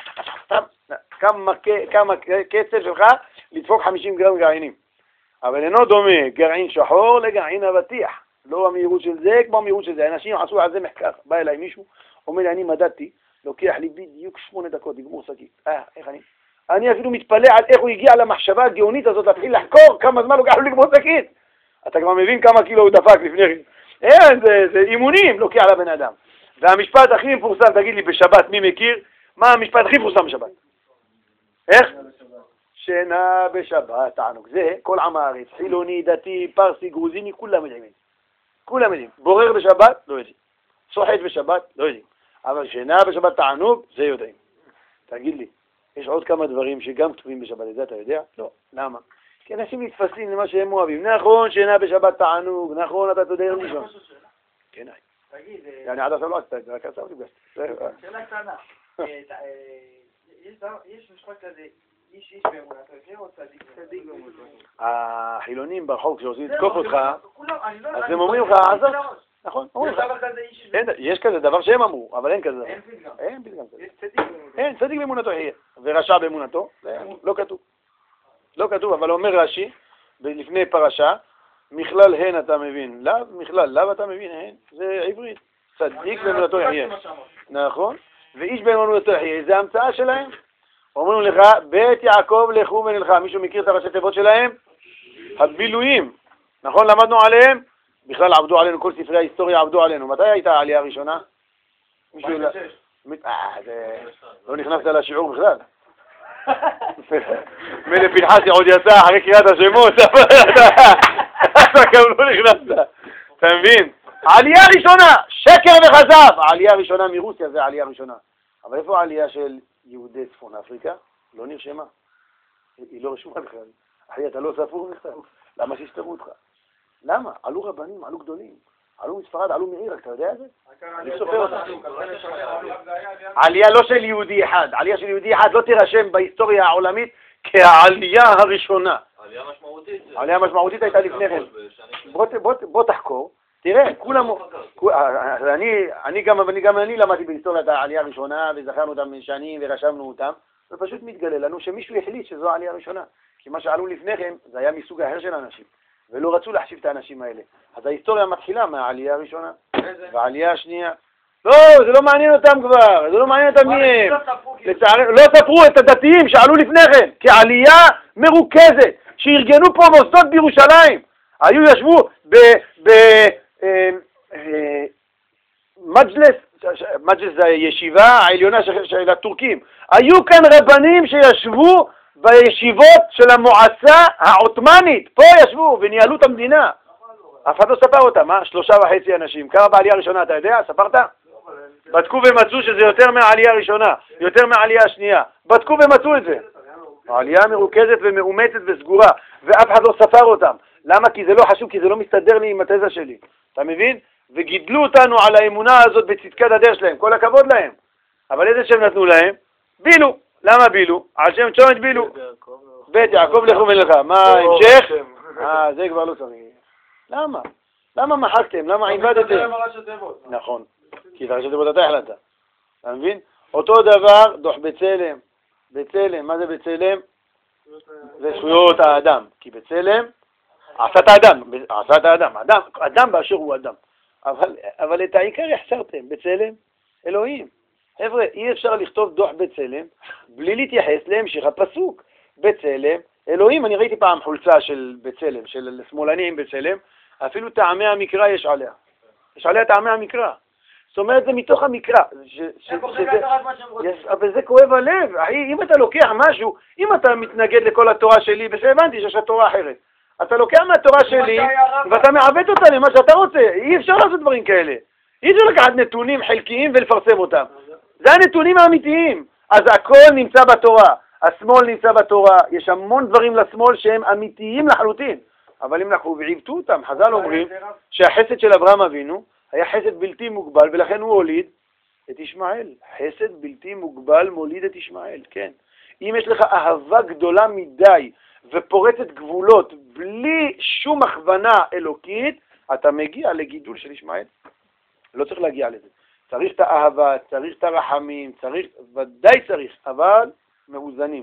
כמה כסף שלך לדפוק 50 גרם גרעינים. אבל אינו דומה גרעין שחור לגרעין אבטיח. לא המהירות של זה כמו המהירות של זה. אנשים עשו על זה מחקר. בא אליי מישהו, אומר לי, אני מדדתי, לוקח לי בדיוק 8 דקות, לגמור שקית. איך אני אפילו מתפלא על איך הוא הגיע למחשבה הגאונית הזאת, להתחיל לחקור כמה זמן לוקח לו לגמור שקית. אתה כבר מבין כמה קילו הוא דפק לפני כן. זה אימונים לוקח לבן אדם. והמשפט הכי מפורסם, תגיד לי, בשבת, מי מכיר? מה המשפט הכי מפורסם בשבת? איך? שינה בשבת, תענוג. זה כל עם הארץ, חילוני, דתי, פרסי, גרוזיני, כולם יודעים. בורר בשבת, לא יודעים. סוחט בשבת, לא יודעים. אבל שינה בשבת, תענוג, זה יודעים. תגיד לי, יש עוד כמה דברים שגם כתובים בשבת, זה אתה יודע? לא. למה? כי אנשים נתפסים למה שהם אוהבים. נכון, שינה בשבת, תענוג. נכון, אתה תודה ראשון. כן, תגיד, אני עד עכשיו לא עשתה את זה, רק עכשיו נפגשת. שאלה קטנה. יש משפט כזה, איש באמונתו, או צדיק באמונתו? החילונים ברחוב כשרוצים לתקוף אותך, אז הם אומרים לך, עזוב. נכון, אומרים לך. יש כזה דבר שהם אמרו, אבל אין כזה דבר. אין פתגם כזה. אין, צדיק באמונתו יהיה. ורשע באמונתו, לא כתוב. לא כתוב, אבל אומר רש"י, לפני פרשה, מכלל הן אתה מבין, לאו, מכלל לאו אתה מבין, הן, זה עברית. צדיק באמונתו יחיה. נכון? ואיש באמונתו יחיה, זה המצאה שלהם. אומרים לך, בית יעקב לכו ונלכה. מישהו מכיר את הראשי תיבות שלהם? הבילויים. נכון, למדנו עליהם? בכלל עבדו עלינו, כל ספרי ההיסטוריה עבדו עלינו. מתי הייתה העלייה הראשונה? לא נכנסת לשיעור בכלל. מלך פנחסי עוד יצא אחרי קריאת השמות, אתה גם לא נכנסת, אתה מבין? העלייה הראשונה, שקר וחזב, העלייה הראשונה מרוסיה זה העלייה הראשונה. אבל איפה העלייה של יהודי צפון אפריקה? לא נרשמה, היא לא רשומה בכלל. אחי, אתה לא ספור בכלל, למה שיסתרו אותך? למה? עלו רבנים, עלו גדולים, עלו מספרד, עלו מעיראק, אתה יודע את זה? אני סופר אותך. עלייה לא של יהודי אחד, עלייה של יהודי אחד לא תירשם בהיסטוריה העולמית כעלייה הראשונה. עלייה משמעותית הייתה לפני כן. בוא תחקור, תראה, כולם, גם אני למדתי בהיסטוריה את העלייה הראשונה וזכרנו אותם שנים ורשמנו אותם, ופשוט מתגלה לנו שמישהו החליט שזו העלייה הראשונה. כי מה שעלו לפני כן זה היה מסוג אחר של אנשים, ולא רצו להחשיב את האנשים האלה. אז ההיסטוריה מתחילה מהעלייה הראשונה, והעלייה השנייה. לא, זה לא מעניין אותם כבר, זה לא מעניין אותם מי הם. לא ספרו את הדתיים שעלו לפני כן, כעלייה מרוכזת, שארגנו פה מוסדות בירושלים. ישבו מג'לס זה הישיבה העליונה של הטורקים. היו כאן רבנים שישבו בישיבות של המועצה העות'מאנית, פה ישבו וניהלו את המדינה. אף אחד לא ספר אותם, 3.5 אנשים. כמה בעלייה הראשונה, אתה יודע? ספרת? בדקו ומצאו שזה יותר מהעלייה הראשונה, יותר מהעלייה השנייה. בדקו ומצאו את זה. העלייה מרוכזת ומאומצת וסגורה, ואף אחד לא ספר אותם. למה? כי זה לא חשוב, כי זה לא מסתדר לי עם התזה שלי. אתה מבין? וגידלו אותנו על האמונה הזאת בצדקת הדרך שלהם. כל הכבוד להם. אבל איזה שם נתנו להם? בילו. למה בילו? על שם צ'ומש בילו. בית יעקב לכו ונלכה. מה, המשך? זה כבר לא צריך. למה? למה מחקתם? למה עיבדתם? נכון. כי את הראשי תיבות אתה החלטת. אתה מבין? אותו דבר, דוח בצלם. בצלם, מה זה בצלם? זה זכויות האדם. כי בצלם, עשת האדם. אדם באשר הוא אדם. אבל את העיקר יחסרתם. בצלם, אלוהים. חבר'ה, אי אפשר לכתוב דוח בצלם בלי להתייחס להמשך הפסוק. בצלם, אלוהים, אני ראיתי פעם חולצה של בצלם, של שמאלנים בצלם, אפילו טעמי המקרא יש עליה. יש עליה טעמי המקרא. זאת אומרת, זה מתוך המקרא. אבל זה כואב הלב. אם אתה לוקח משהו, אם אתה מתנגד לכל התורה שלי, בסדר, הבנתי שיש התורה אחרת. אתה לוקח מהתורה שלי, ואתה מעוות אותה למה שאתה רוצה. אי אפשר לעשות דברים כאלה. אי אפשר לקחת נתונים חלקיים ולפרסם אותם. זה הנתונים האמיתיים. אז הכל נמצא בתורה. השמאל נמצא בתורה. יש המון דברים לשמאל שהם אמיתיים לחלוטין. אבל אם אנחנו ועיוותו אותם, חז"ל אומרים שהחסד של אברהם אבינו היה חסד בלתי מוגבל, ולכן הוא הוליד את ישמעאל. חסד בלתי מוגבל מוליד את ישמעאל, כן. אם יש לך אהבה גדולה מדי ופורצת גבולות בלי שום הכוונה אלוקית, אתה מגיע לגידול של ישמעאל. לא צריך להגיע לזה. צריך את האהבה, צריך את הרחמים, ודאי צריך, אבל מאוזנים.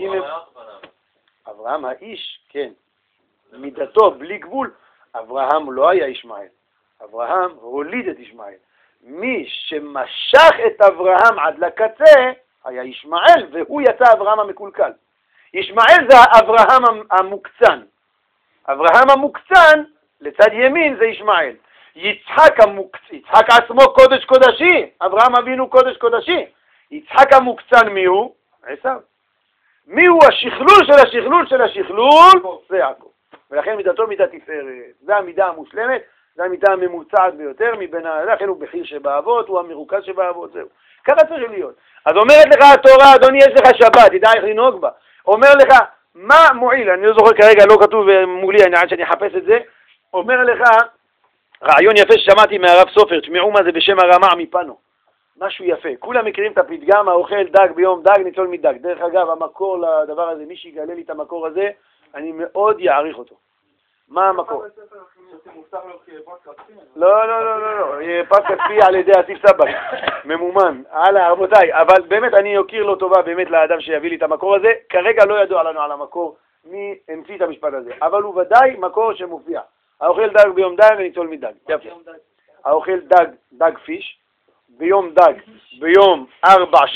אברהם האיש, כן. מידתו בלי גבול, אברהם לא היה ישמעאל. אברהם הוליד את ישמעאל. מי שמשך את אברהם עד לקצה היה ישמעאל, והוא יצא אברהם המקולקל. ישמעאל זה אברהם המוקצן. אברהם המוקצן, לצד ימין זה ישמעאל. יצחק עצמו קודש קודשי, אברהם אבינו קודש קודשי. יצחק המוקצן מי הוא? עשיו. מי הוא השכלול של השכלול של השכלול? זה יעקב. ולכן מידתו מידת תפארת. זה המידה המושלמת, זה המידה הממוצעת ביותר מבין לכן הוא בחיר שבאבות, הוא המרוכז שבאבות, זהו. ככה צריך להיות. אז אומרת לך התורה, אדוני, יש לך שבת, תדע איך לנהוג בה. אומר לך, מה מועיל? אני לא זוכר כרגע, לא כתוב מולי, עד שאני אחפש את זה. אומר לך, רעיון יפה ששמעתי מהרב סופר, תשמעו מה זה בשם הרמ"א מפנו. משהו יפה. כולם מכירים את הפתגם, האוכל דג ביום דג, ניצול מדג. דרך אגב, המקור לדבר הזה, מי שיגלה לי את המקור הזה, אני מאוד יעריך אותו. מה המקור? לא, פס כספי על ידי אסיף סבק, ממומן. הלאה, רבותיי, אבל באמת אני אוקיר לו טובה באמת לאדם שיביא לי את המקור הזה. כרגע לא ידוע לנו על המקור מי המציא את המשפט הזה, אבל הוא ודאי מקור שמופיע. האוכל דג ביום דג וניצול מדג. יפה. האוכל דג פיש, ביום דג, ביום 4-3,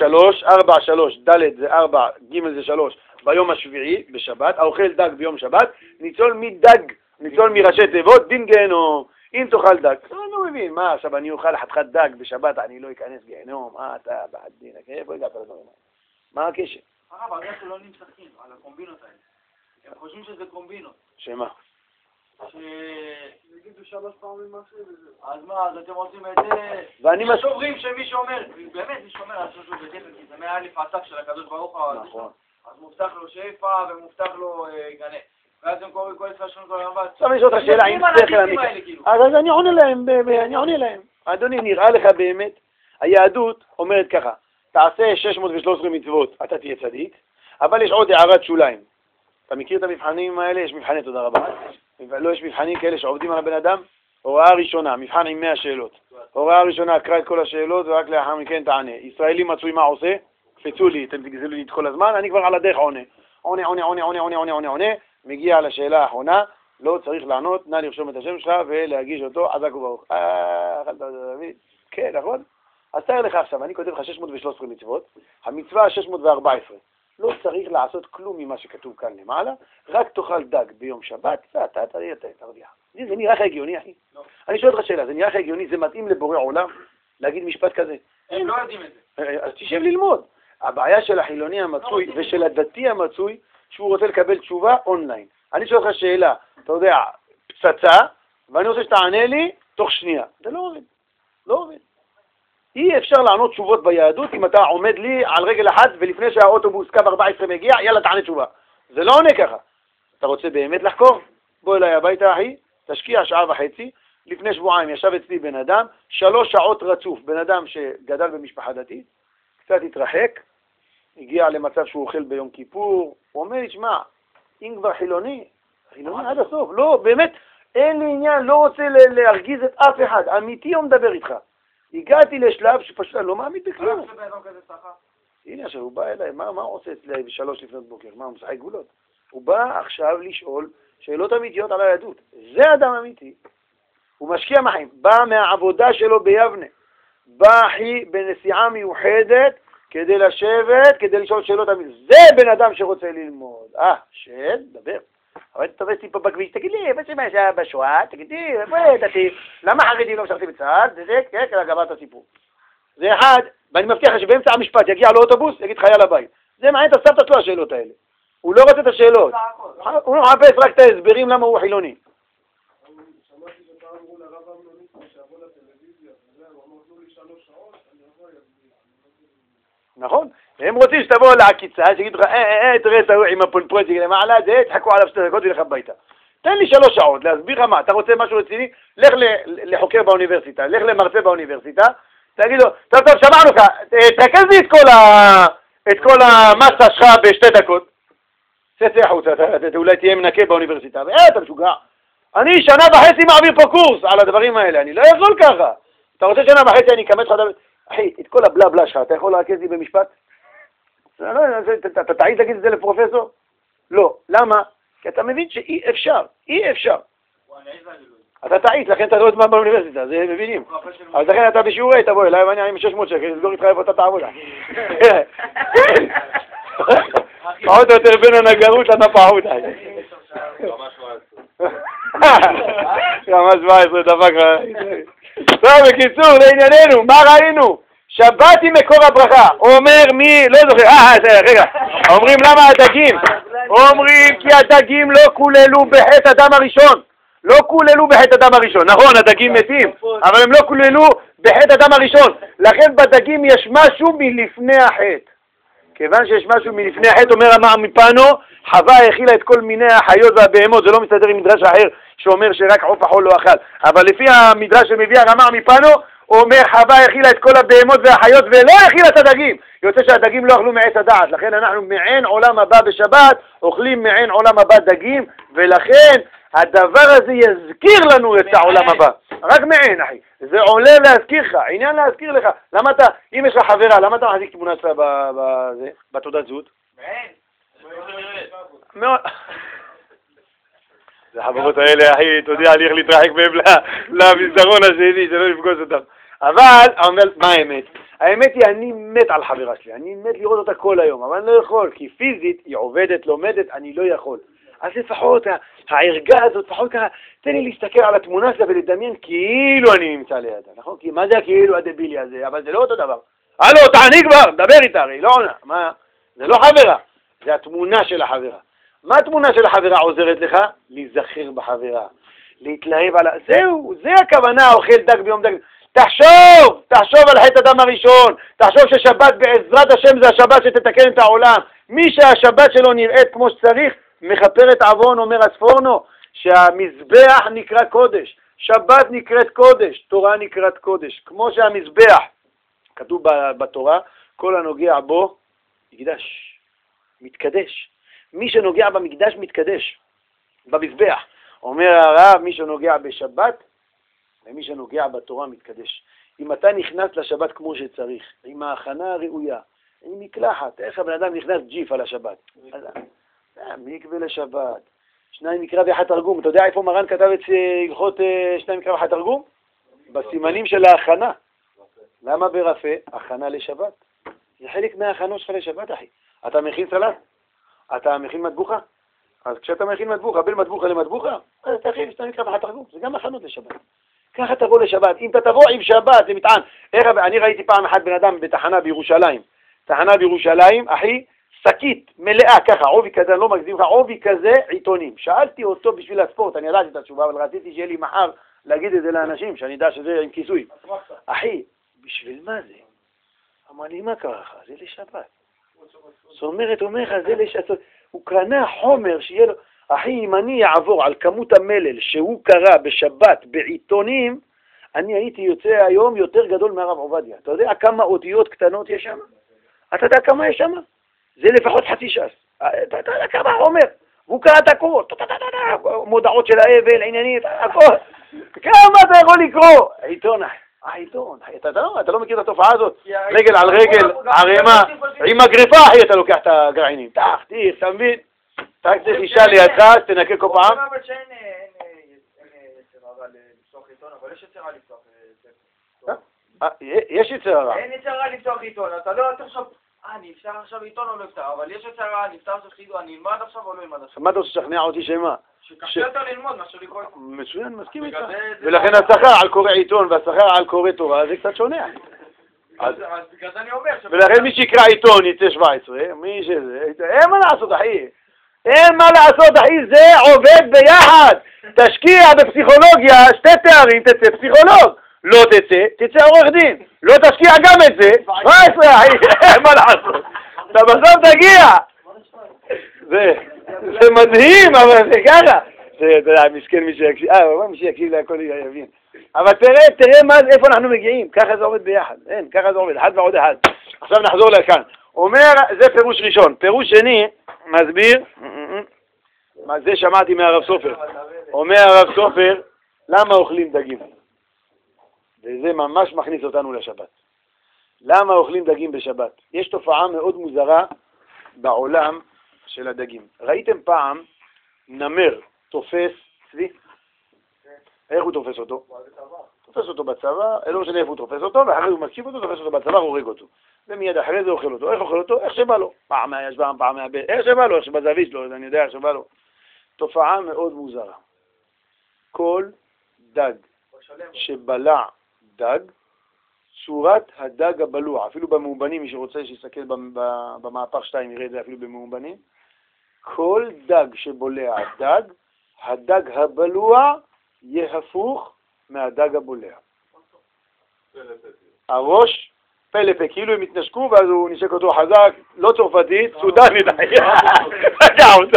ד' זה 4, ג' זה 3, ביום השביעי, בשבת, האוכל דג ביום שבת, ניצול מדג, ניצול מראשי תיבות, דין גיהנום, אם תאכל דג. אני לא מבין, מה עכשיו אני אוכל חתיכת דג בשבת, אני לא אכנס גיהנום, אתה בעד דין, איפה הגעת לדברים? מה הקשר? הרב, הרי אנחנו לא נמשחקים על הקומבינות האלה. הם חושבים שזה קומבינות. שמה? שיגידו 3 פעמים משהו וזהו. אז מה, אז אתם עושים את זה? ואני שוברים שמי שאומר, באמת מי שאומר על שושו בדפל, כי זה מאלף עסק של הקדוש ברוך הוא, אז מובטח לו שפע ומובטח לו גנה. ואז הם קוראים כל ישראל שון כל הרמב"ץ. עכשיו יש אותה שאלה, אם שכל אמיתי. אז אני עונה להם. אדוני, נראה לך באמת, היהדות אומרת ככה, תעשה 613 מצוות, אתה תהיה צדיק, אבל יש עוד הערת שוליים. אתה מכיר את המבחנים האלה? יש מבחני, תודה רבה. לא יש מבחנים כאלה שעובדים על הבן אדם? הוראה ראשונה, מבחן עם 100 שאלות. הוראה ראשונה, קרא את כל השאלות ורק לאחר מכן תענה. ישראלי מצוי מה עושה? קפצו לי, אתם תגזלו לי את כל הזמן, אני כבר על הדרך עונה. מגיע לשאלה האחרונה, לא צריך לענות, נא לרשום את השם שלך ולהגיש אותו, חזק וברוך. אכלת דוד? כן, נכון? אז תאר לך עכשיו, אני כותב לך 613 מצוות, המצווה 614. לא צריך לעשות כלום ממה שכתוב כאן למעלה, רק תאכל דג ביום שבת, ואתה תרוויח. זה נראה לך הגיוני, אחי? לא. אני שואל אותך שאלה, זה נראה לך הגיוני, זה מתאים לבורא עולם להגיד משפט כזה? הם לא יודעים את זה. אז תשב ללמוד. הבעיה של החילוני המצוי ושל הדתי המצוי, שהוא רוצה לקבל תשובה אונליין. אני שואל אותך שאלה, אתה יודע, פצצה, ואני רוצה שתענה לי תוך שנייה. זה לא עובד. לא עובד. אי אפשר לענות תשובות ביהדות אם אתה עומד לי על רגל אחת ולפני שהאוטובוס קו 14 מגיע, יאללה תענה תשובה. זה לא עונה ככה. אתה רוצה באמת לחקור? בוא אליי הביתה אחי, תשקיע 1.5 שעות. לפני שבועיים ישב אצלי בן אדם, 3 שעות רצוף, בן אדם שגדל במשפחה דתית, קצת התרחק, הגיע למצב שהוא אוכל ביום כיפור, הוא אומר לי, שמע, אם כבר חילוני עד הסוף, לא, באמת, אין לי עניין, לא רוצה להרגיז את אף אחד, אמיתי הוא מדבר איתך. הגעתי לשלב שפשוט אני לא מאמין בכלום. הנה עכשיו הוא בא אליי, מה הוא עושה אצלי ב3 לפנות בוקר? מה, הוא משחק גבולות? הוא בא עכשיו לשאול שאלות אמיתיות על היהדות. זה אדם אמיתי. הוא משקיע מחיים, בא מהעבודה שלו ביבנה. בא אחי בנסיעה מיוחדת כדי לשבת, כדי לשאול שאלות. זה בן אדם שרוצה ללמוד. שב, דבר. אבל תתובס לי פה בכביש, תגיד לי, איפה שמה שהיה בשואה? תגיד לי, איפה ידעתי? למה חרדים לא משרתים בצה"ל? זה כן, כדי גמרת הסיפור. זה אחד, ואני מבטיח לך שבאמצע המשפט יגיע לאוטובוס, יגיד חייל הבית. זה מעניין את הסבתא שלו השאלות האלה. הוא לא רוצה את השאלות. הוא לא מחפש רק את ההסברים למה הוא חילוני. שמעתי שפעם אמרו לרב אמנון שיבוא לטלוויזיה, הוא אמר, תנו לי 3 שעות, אני אבוא יסביר. נכון? הם רוצים שתבוא לעקיצה, שיגידו לך, תראה את ההוא עם הפולפולת, למעלה, זה, תחכו עליו 2 דקות ולך הביתה. תן לי 3 שעות, להסביר לך מה, אתה רוצה משהו רציני? לך לחוקר באוניברסיטה, לך למרצה באוניברסיטה, תגיד לו, טוב, שמענו לך, תרכז לי את כל המסה שלך ב2 דקות. תצא החוצה, אולי תהיה מנקה באוניברסיטה, אתה משוגע. אני 1.5 שנה מעביר פה קורס על הדברים האלה, אני לא יכול ככה. אתה רוצה 1.5 שנה, אני אכמת לך דבר... אחי, את כל הבלה שלך, אתה יכול להרכז לי במשפט? אתה תעיד להגיד את זה לפרופסור? לא. למה? כי אתה מבין שאי אפשר. אתה תעיד, לכן אתה לא זמן באוניברסיטה, זה מבינים. אז לכן אתה בשיעורי, תבוא אליי, ואני עם 600 שקל, לסגור איתך איפה אתה תעבודה. פחות או יותר בין הנגרות לנפחות. ממש 17 דפק. טוב, בקיצור, לענייננו, מה ראינו? שבת היא מקור הברכה. אומר מי, לא זוכר, רגע, אומרים למה הדגים? אומרים כי הדגים לא כוללו בחטא אדם הראשון. לא כוללו בחטא אדם הראשון. נכון, הדגים מתים, אבל הם לא כוללו בחטא אדם הראשון. לכן בדגים יש משהו מלפני החטא. כיוון שיש משהו מלפני החטא, אומר אמר מפנו, חווה הכילה את כל מיני החיות והבהמות, זה לא מסתדר עם מדרש אחר שאומר שרק עוף החול לא אכל. אבל לפי המדרש שמביא הרמ"א מפנו, אומר חווה הכילה את כל הבהמות והחיות ולא הכילה את הדגים. יוצא שהדגים לא אכלו מעץ הדעת, לכן אנחנו מעין עולם הבא בשבת, אוכלים מעין עולם הבא דגים, ולכן הדבר הזה יזכיר לנו את העולם הבא. רק מעין, אחי. זה עולה להזכיר לך, עניין להזכיר לך. למה אתה, אם יש לך חברה, למה אתה מחזיק תמונה שלה בתעודת זהות? מעין. זה החברות האלה, אחי, תודיע לי איך להתרחק מהם למסדרון השני, שלא לפגוש אותם. אבל, מה האמת? האמת היא, אני מת על חברה שלי, אני מת לראות אותה כל היום, אבל אני לא יכול, כי פיזית היא עובדת, לומדת, אני לא יכול. אז לפחות הערגה הזאת, לפחות ככה, תן לי להסתכל על התמונה שלה ולדמיין כאילו אני נמצא לידה, נכון? כי מה זה כאילו הדבילי הזה? אבל זה לא אותו דבר. הלו, תעני כבר, דבר איתה, הרי, לא עונה. מה? זה לא חברה, זה התמונה של החברה. מה התמונה של החברה עוזרת לך? להיזכר בחברה, להתלהב על... זהו, זה הכוונה, אוכל דג ביום דג. תחשוב על חטא אדם הראשון, תחשוב ששבת בעזרת השם זה השבת שתתקן את העולם. מי שהשבת שלו נראית כמו שצריך, מכפר את עוון, אומר הספורנו, שהמזבח נקרא קודש, שבת נקראת קודש, תורה נקראת קודש. כמו שהמזבח, כתוב בתורה, כל הנוגע בו, מקדש, מתקדש. מי שנוגע במקדש מתקדש, במזבח. אומר הרב, מי שנוגע בשבת, ומי שנוגע בתורה מתקדש. אם אתה נכנס לשבת כמו שצריך, עם ההכנה הראויה, עם מקלחת, איך הבן אדם נכנס ג'יף על השבת? מקווה לשבת, 2 מקרא ואחד תרגום. אתה יודע איפה מרן כתב את הלכות 2 מקרא ואחד תרגום? בסימנים של ההכנה. למה ברפה? הכנה לשבת. זה חלק מההכנות שלך לשבת, אחי. אתה מכין סלט? אתה מכין מטבוחה? אז כשאתה מכין מטבוחה, בין מטבוחה למטבוחה, אז תכין 2 מקרא ואחד תרגום. זה גם הכנות לשבת. ככה תבוא לשבת. אם אתה תבוא עם שבת, זה מטען. אני ראיתי פעם אחת בן אדם בתחנה בירושלים. תחנה בירושלים, אחי, שקית מלאה ככה, עובי כזה, לא מגזים לך, עובי כזה, עיתונים. שאלתי אותו בשביל הספורט, אני ידעתי את התשובה, אבל רציתי שיהיה לי מחר להגיד את זה לאנשים, שאני יודע שזה עם כיסוי. אחי, בשביל מה זה? אמר לי, מה קרה לך? זה לשבת. זאת אומרת, אומר לך, זה לשבת. הוא קנה חומר שיהיה לו... אחי, אם אני אעבור על כמות המלל שהוא קרא בשבת בעיתונים, אני הייתי יוצא היום יותר גדול מהרב עובדיה. אתה יודע כמה אותיות קטנות יש שם? אתה יודע כמה יש שם? זה לפחות חצי ש"ס. אתה יודע כמה אומר? הוא קרא את הכל. מודעות של האבל, עניינית, הכל. כמה אתה יכול לקרוא? העיתון. אתה לא מכיר את התופעה הזאת? רגל על רגל, ערימה, עם מגרפה, אחי, אתה לוקח את הגרעינים. תחתיך, אתה מבין? אתה צריך אישה לידך, תנקה כל פעם. אבל שאין יצרה לפתוח עיתון, אבל יש יצרה לפתוח... יש יצר הרע. אין יצר הרע לפתוח עיתון, אתה לא תחשוב, אני אפתח עכשיו עיתון או לא אפתח, אבל יש יצר הרע, אני אפתח עכשיו חידון, אני אלמד עכשיו או לא אלמד עכשיו. מה אתה רוצה לשכנע אותי שמה? שקשה יותר ללמוד מאשר לקרוא עיתון. מצוין, מסכים איתך. ולכן השכר על קורא עיתון והשכר על קורא תורה זה קצת שונה. אז בגלל זה אני אומר... ולכן מי שיקרא עיתון יצא 17, מי שזה, אין מה לעשות אחי. אין מה לעשות אחי, זה עובד ביחד. תשקיע בפסיכולוגיה 2 תארים, תצא פסיכולוג. לא תצא עורך דין. לא תשקיע גם את זה, 17 אחי, אין מה לעשות. אתה בסוף תגיע. זה מדהים, אבל זה ככה. זה מסכן מי שיקשיב, מי שיקשיב להכל יבין. אבל תראה איפה אנחנו מגיעים, ככה זה עובד ביחד, אין, ככה זה עובד, אחד ועוד אחד. עכשיו נחזור לכאן. אומר, זה פירוש ראשון. פירוש שני, מסביר, מה זה שמעתי מהרב סופר. אומר הרב סופר, למה אוכלים דגים? וזה ממש מכניס אותנו לשבת. למה אוכלים דגים בשבת? יש תופעה מאוד מוזרה בעולם של הדגים. ראיתם פעם נמר תופס צבי? איך הוא תופס אותו? תופס אותו בצבא, לא משנה איפה הוא תופס אותו, ואחרי הוא מקשיב אותו, תופס אותו בצבא, הורג אותו. ומיד אחרי זה אוכל אותו. איך אוכל אותו? איך שבא לו. פעם מהישבן, פעם מהבן, איך שבא לו, איך שבזווית שלו, אני יודע איך שבא לו. תופעה מאוד מוזרה. כל דג שבלע דג, צורת הדג הבלוע, אפילו במאובנים, מי שרוצה שיסתכל במהפך 2, יראה את זה אפילו במאובנים, כל דג שבולע דג, הדג הבלוע יהיה הפוך מהדג הבולע. הראש, פה לפה, כאילו הם התנשקו ואז הוא נשק אותו חזק, לא צרפתית, סודני די. לקע אותו.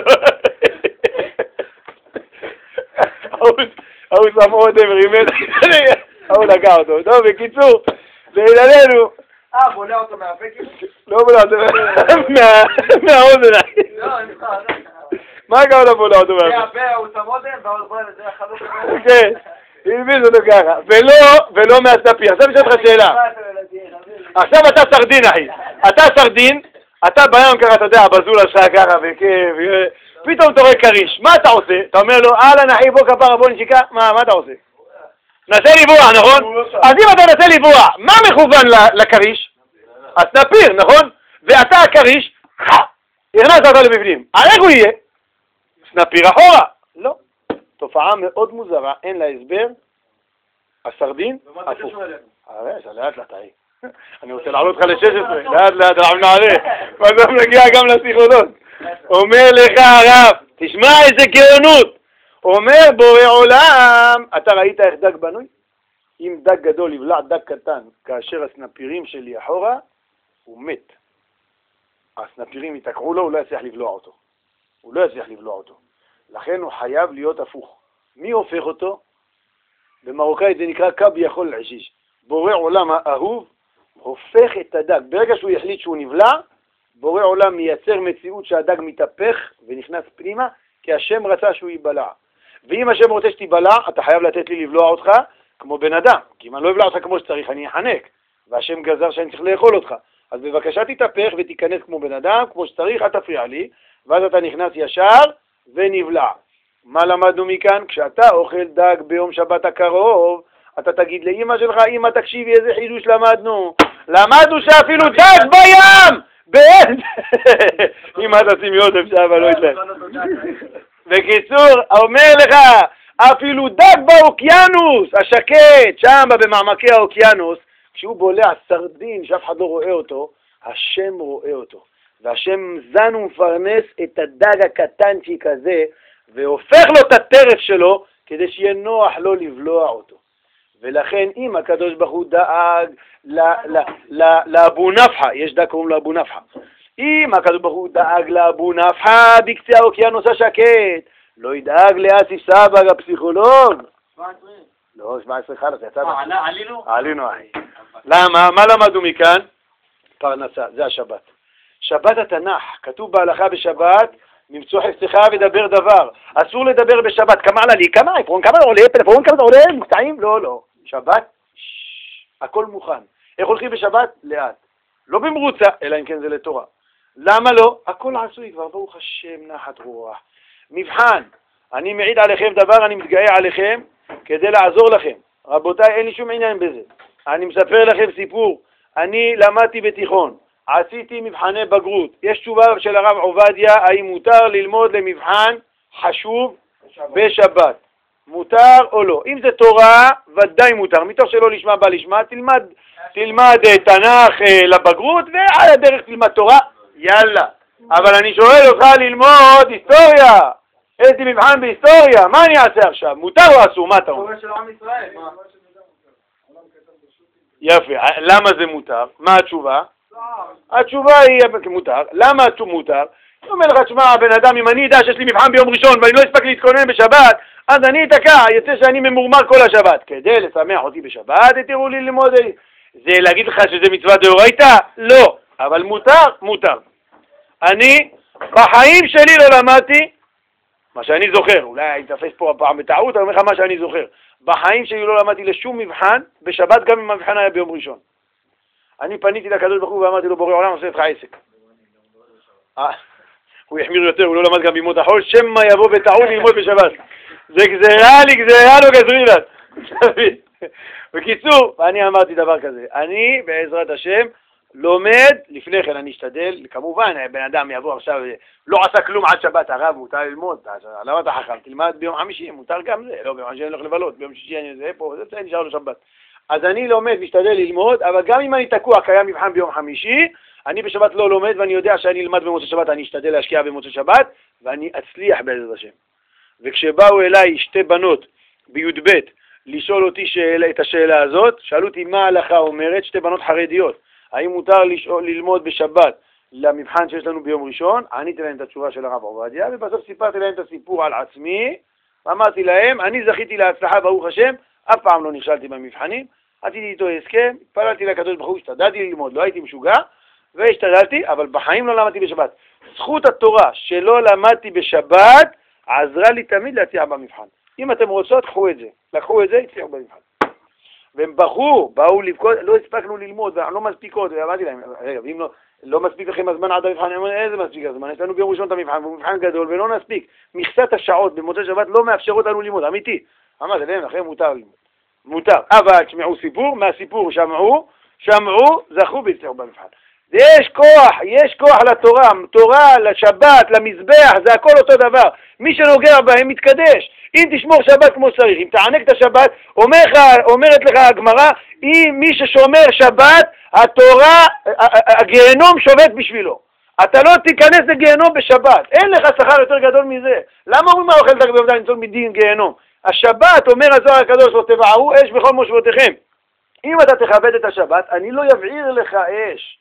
הוא שם עוד ורימד, הוא לקע אותו. טוב, בקיצור, לענייננו. בולע אותו מהפה כאילו? לא בולע אותו מהאוזן. לא, אין לך. מה הכוונה בולע אותו מהפה? זה הפה, הוא שם אוזן, והוא בולע לזה החלוק. כן, הלביז אותו ככה. ולא מהספי. עכשיו יש לך שאלה. עכשיו אתה סרדין, אחי. אתה סרדין, אתה בים ככה, אתה יודע, בזולה שלך ככה, וכיף, פתאום אתה רואה קריש. מה אתה עושה? אתה אומר לו, אהלן אחי, בוא כפרה, בוא נשיקה. מה אתה עושה? נסה לבוע, נכון? אז אם אתה נסה לבוע, מה מכוון לקריש? הסנפיר, נכון? ואתה הקריש, הכנסת אותו לבפנים. איך הוא יהיה? סנפיר אחורה. לא. תופעה מאוד מוזרה, אין לה הסבר. הסרדין, הפוך. לאט לאט, אני רוצה לעלות לך ל-16, לאט לאט, אנחנו נעלה. בסוף נגיע גם לפסיכולוג. אומר לך הרב, תשמע איזה גאונות. אומר בורא עולם, אתה ראית איך דג בנוי? אם דג גדול יבלע דג קטן, כאשר הסנפירים שלי אחורה, הוא מת. הסנפירים יתקעו לו, הוא לא יצליח לבלוע אותו. לכן הוא חייב להיות הפוך. מי הופך אותו? במרוקאית זה נקרא קב יכול לעשיש. בורא עולם האהוב הופך את הדג. ברגע שהוא יחליט שהוא נבלע, בורא עולם מייצר מציאות שהדג מתהפך ונכנס פנימה, כי השם רצה שהוא ייבלע. ואם השם רוצה שתיבלע, אתה חייב לתת לי לבלוע אותך כמו בן אדם. כי אם אני לא אבלע אותך כמו שצריך, אני אחנק. והשם גזר שאני צריך לאכול אותך. אז בבקשה תתהפך ותיכנס כמו בן אדם, כמו שצריך, אל תפריע לי. ואז אתה נכנס ישר ונבלע. מה למדנו מכאן? כשאתה אוכל דג ביום שבת הקרוב, אתה תגיד לאמא שלך, אמא תקשיבי איזה חידוש למדנו. למדנו שאפילו דג בים! אם אתה תשים יותר אפשר, אבל לא יתלך. בקיצור, אומר לך, אפילו דג באוקיינוס, השקט, שם במעמקי האוקיינוס, כשהוא בולע סרדין שאף אחד לא רואה אותו, השם רואה אותו. והשם זן ומפרנס את הדג הקטנצ'יק הזה, והופך לו את הטרף שלו, כדי שיהיה נוח לא לבלוע אותו. ולכן אם הקדוש ברוך הוא דאג לאבו נפחה, יש דג קוראים לאבו נפחה, אם הקדוש ברוך הוא דאג לאבו נפחה בקצה האוקיינוס השקט, לא ידאג לאסי סבג הפסיכולוג. 17. לא, 17 חלס, יצא. עלינו. למה? מה למדנו מכאן? פרנסה, זה השבת. שבת התנ"ך, כתוב בהלכה בשבת, ממצוא חפצך ודבר דבר. אסור לדבר בשבת. כמה עלה לי? כמה איפון? כמה עולה? פלאפון? כמה עולה? מקטעים? לא. שבת, הכל מוכן. איך הולכים בשבת? לאט. לא במרוצה, אלא אם כן זה לתורה. למה לא? הכל עשוי כבר, ברוך השם, נחת רוח. מבחן, אני מעיד עליכם דבר, אני מתגאה עליכם כדי לעזור לכם. רבותיי, אין לי שום עניין בזה. אני מספר לכם סיפור. אני למדתי בתיכון, עשיתי מבחני בגרות. יש תשובה של הרב עובדיה, האם מותר ללמוד למבחן חשוב בשבת? מותר או לא? אם זה תורה, ודאי מותר. מתוך שלא לשמה בא לשמה, תלמד תנ"ך לבגרות, ועל הדרך תלמד תורה, יאללה. אבל אני שואל אותך ללמוד היסטוריה. יש לי מבחן בהיסטוריה, מה אני אעשה עכשיו? מותר או אסור? מה אתה אומר? היסטוריה של עם ישראל. יפה, למה זה מותר? מה התשובה? התשובה היא מותר. למה מותר? אני אומר לך, תשמע, בן אדם, אם אני אדע שיש לי מבחן ביום ראשון ואני לא אספק להתכונן בשבת, אז אני אתקע, יצא שאני ממורמר כל השבת. כדי לשמח אותי בשבת, תראו לי ללמוד. זה להגיד לך שזה מצווה דאורייתא? לא, אבל מותר, מותר. אני בחיים שלי לא למדתי, מה שאני זוכר, אולי אתפס פה הפעם בטעות, אני אומר לך מה שאני זוכר. בחיים שלי לא למדתי לשום מבחן, בשבת גם אם המבחן היה ביום ראשון. אני פניתי לקדוש ברוך הוא ואמרתי לו, בורא עולם עושה לך עסק. הוא יחמיר יותר, הוא לא למד גם בימות החול, שמא יבוא בטעות ללמוד בשבת. זה גזירה לי, גזירה לו גזרילת. בקיצור, אני אמרתי דבר כזה, אני בעזרת השם לומד, לפני כן אני אשתדל, כמובן, בן אדם יבוא עכשיו, לא עשה כלום עד שבת, הרב, מותר ללמוד, למה אתה חכם? תלמד ביום חמישי, מותר גם זה, לא, ביום חמישי אני הולך לבלות, ביום שישי אני זה פה, זה נשאר לו שבת. אז אני לומד, משתדל ללמוד, אבל גם אם אני תקוע, קיים מבחן ביום חמישי, אני בשבת לא לומד, ואני יודע שאני אלמד במוצאי שבת, אני אשתדל להשקיע במוצאי שבת, ואני אצליח בעזרת השם. וכשבאו אליי שתי בנות בי"ב לשאול אותי את השאלה הזאת, שאלו אותי מה ההלכה אומרת, שתי בנות חרדיות, האם מותר ללמוד בשבת למבחן שיש לנו ביום ראשון? עניתי להם את התשובה של הרב עובדיה, ובסוף סיפרתי להם את הסיפור על עצמי, ואמרתי להם, אני זכיתי להצלחה ברוך השם, אף פעם לא נכשלתי במבחנים, עשיתי איתו הסכם, התפללתי לקדוש ברוך הוא, השתדלתי ללמוד, לא הייתי משוגע, והשתדלתי, אבל בחיים לא למדתי בשבת. זכות התורה שלא למדתי בשבת, עזרה לי תמיד להצליח במבחן. אם אתם רוצות, קחו את זה. לקחו את זה, הצליחו במבחן. והם באו לבכות, לא הספקנו ללמוד, לא מספיקות, ואמרתי להם, רגע, ואם לא מספיק לכם הזמן עד המבחן, אני אומר, איזה מספיק הזמן? יש לנו ביום ראשון את המבחן, והוא מבחן גדול, ולא נספיק. מכסת השעות במוצאי שבת לא מאפשרות לנו ללמוד, אמיתי. אמרתי להם, לכם מותר ללמוד. מותר. אבל תשמעו סיפור, מהסיפור שמעו, זכו והצליחו במבחן. יש כוח לתורה, תורה, לשבת, למזבח, זה הכל אותו דבר. מי שנוגע בהם מתקדש. אם תשמור שבת כמו שצריך, אם תענק את השבת, אומרת לך הגמרא, אם מי ששומר שבת, התורה, הגיהנום שובת בשבילו. אתה לא תיכנס לגיהנום בשבת, אין לך שכר יותר גדול מזה. למה אומרים מה אוכל דק בעבודה למצוא מדין גיהנום? השבת, אומר הזוהר הקדוש, לא תבערו אש בכל מושבותיכם. אם אתה תכבד את השבת, אני לא יבעיר לך אש.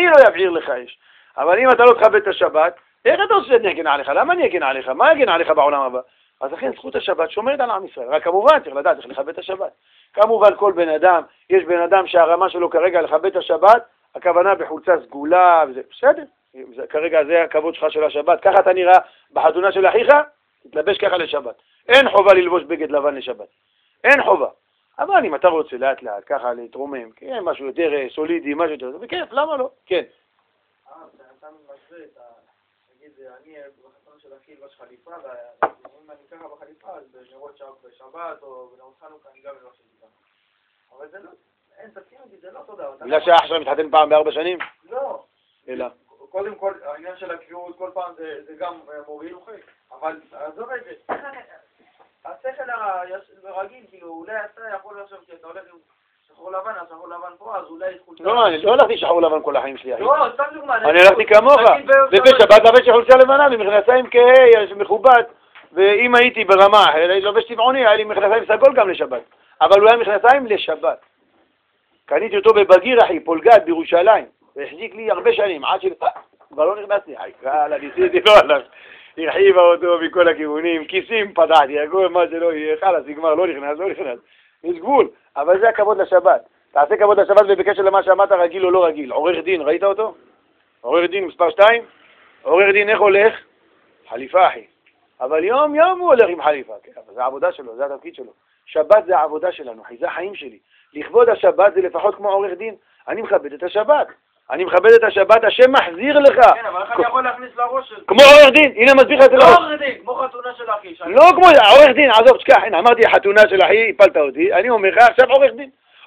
אבל אם אתה לא תכבד את השבת, איך אתה עושה שאני אגן עליך? למה אני אגן עליך? מה אגן עליך בעולם הבא? אז לכן זכות השבת שומרת על עם ישראל. רק כמובן צריך לדעת איך לכבד את השבת. כמובן כל בן אדם, יש בן אדם שהרמה שלו כרגע לכבד את השבת, הכוונה בחולצה סגולה, וזה בסדר. כרגע זה הכבוד שלך של השבת. ככה אתה נראה בחתונה של אחיך, תתלבש ככה לשבת. אין חובה ללבוש בגד לבן לשבת. אין חובה. אבל אם אתה רוצה לאט לאט ככה להתרומם, כן, משהו יותר סולידי, משהו יותר, בכיף, למה לא? כן. אתה משווה את נגיד, אני בחתונה של אחי לבש חליפה, ואם אני ככה בחליפה, אז בנרות בשבת או בנרות חנוכה, אני גם לבש חליפה. אבל זה לא, אין, תסכים אותי, זה לא תודה. בגלל שהאח שלך מתחתן פעם ב4 שנים? לא. אלא. קודם כל, העניין של הקריאות כל פעם זה גם מוביל וחי. אבל עזוב את זה. השכל הרגיל, כאילו, אולי אתה יכול לחשוב שאתה הולך עם שחור לבן, אז שחור לבן פה, אז אולי חולצה... לא, אני לא הלכתי שחור לבן כל החיים שלי, אחי. לא, סתם דוגמה. אני הלכתי כמוך. ובשבת לבש חולצה לבנה במכנסיים מכובד, ואם הייתי ברמה, לובש טבעוני, היה לי מכנסיים סגול גם לשבת. אבל הוא היה מכנסיים לשבת. קניתי אותו בבגיר, אחי, פולגת בירושלים. והחזיק לי הרבה שנים, עד כבר לא נכנס לי, קהל, ניסיתי, לא הלך. הרחיבה אותו מכל הכיוונים, כיסים פתחתי, הכל מה שלא יהיה, חלס, נגמר, לא נכנס. יש גבול, אבל זה הכבוד לשבת. תעשה כבוד לשבת ובקשר למה שאמרת רגיל או לא רגיל. עורך דין, ראית אותו? עורך דין מספר 2? עורך דין איך הולך? חליפה, אחי. אבל יום הוא הולך עם חליפה, כן, אבל זה העבודה שלו, זה התפקיד שלו. שבת זה העבודה שלנו, זה החיים שלי. לכבוד השבת זה לפחות כמו עורך דין. אני מכבד את השבת. אני מכבד את השבת, השם מחזיר לך. כן, אבל איך אני יכול להכניס לראש של... כמו עורך דין, הנה מסביר לך את זה לא עורך דין, כמו חתונה של אחי. לא כמו עורך דין, עזוב, תשכח, הנה, אמרתי חתונה של אחי, הפלת אותי, אני אומר לך עכשיו עורך דין.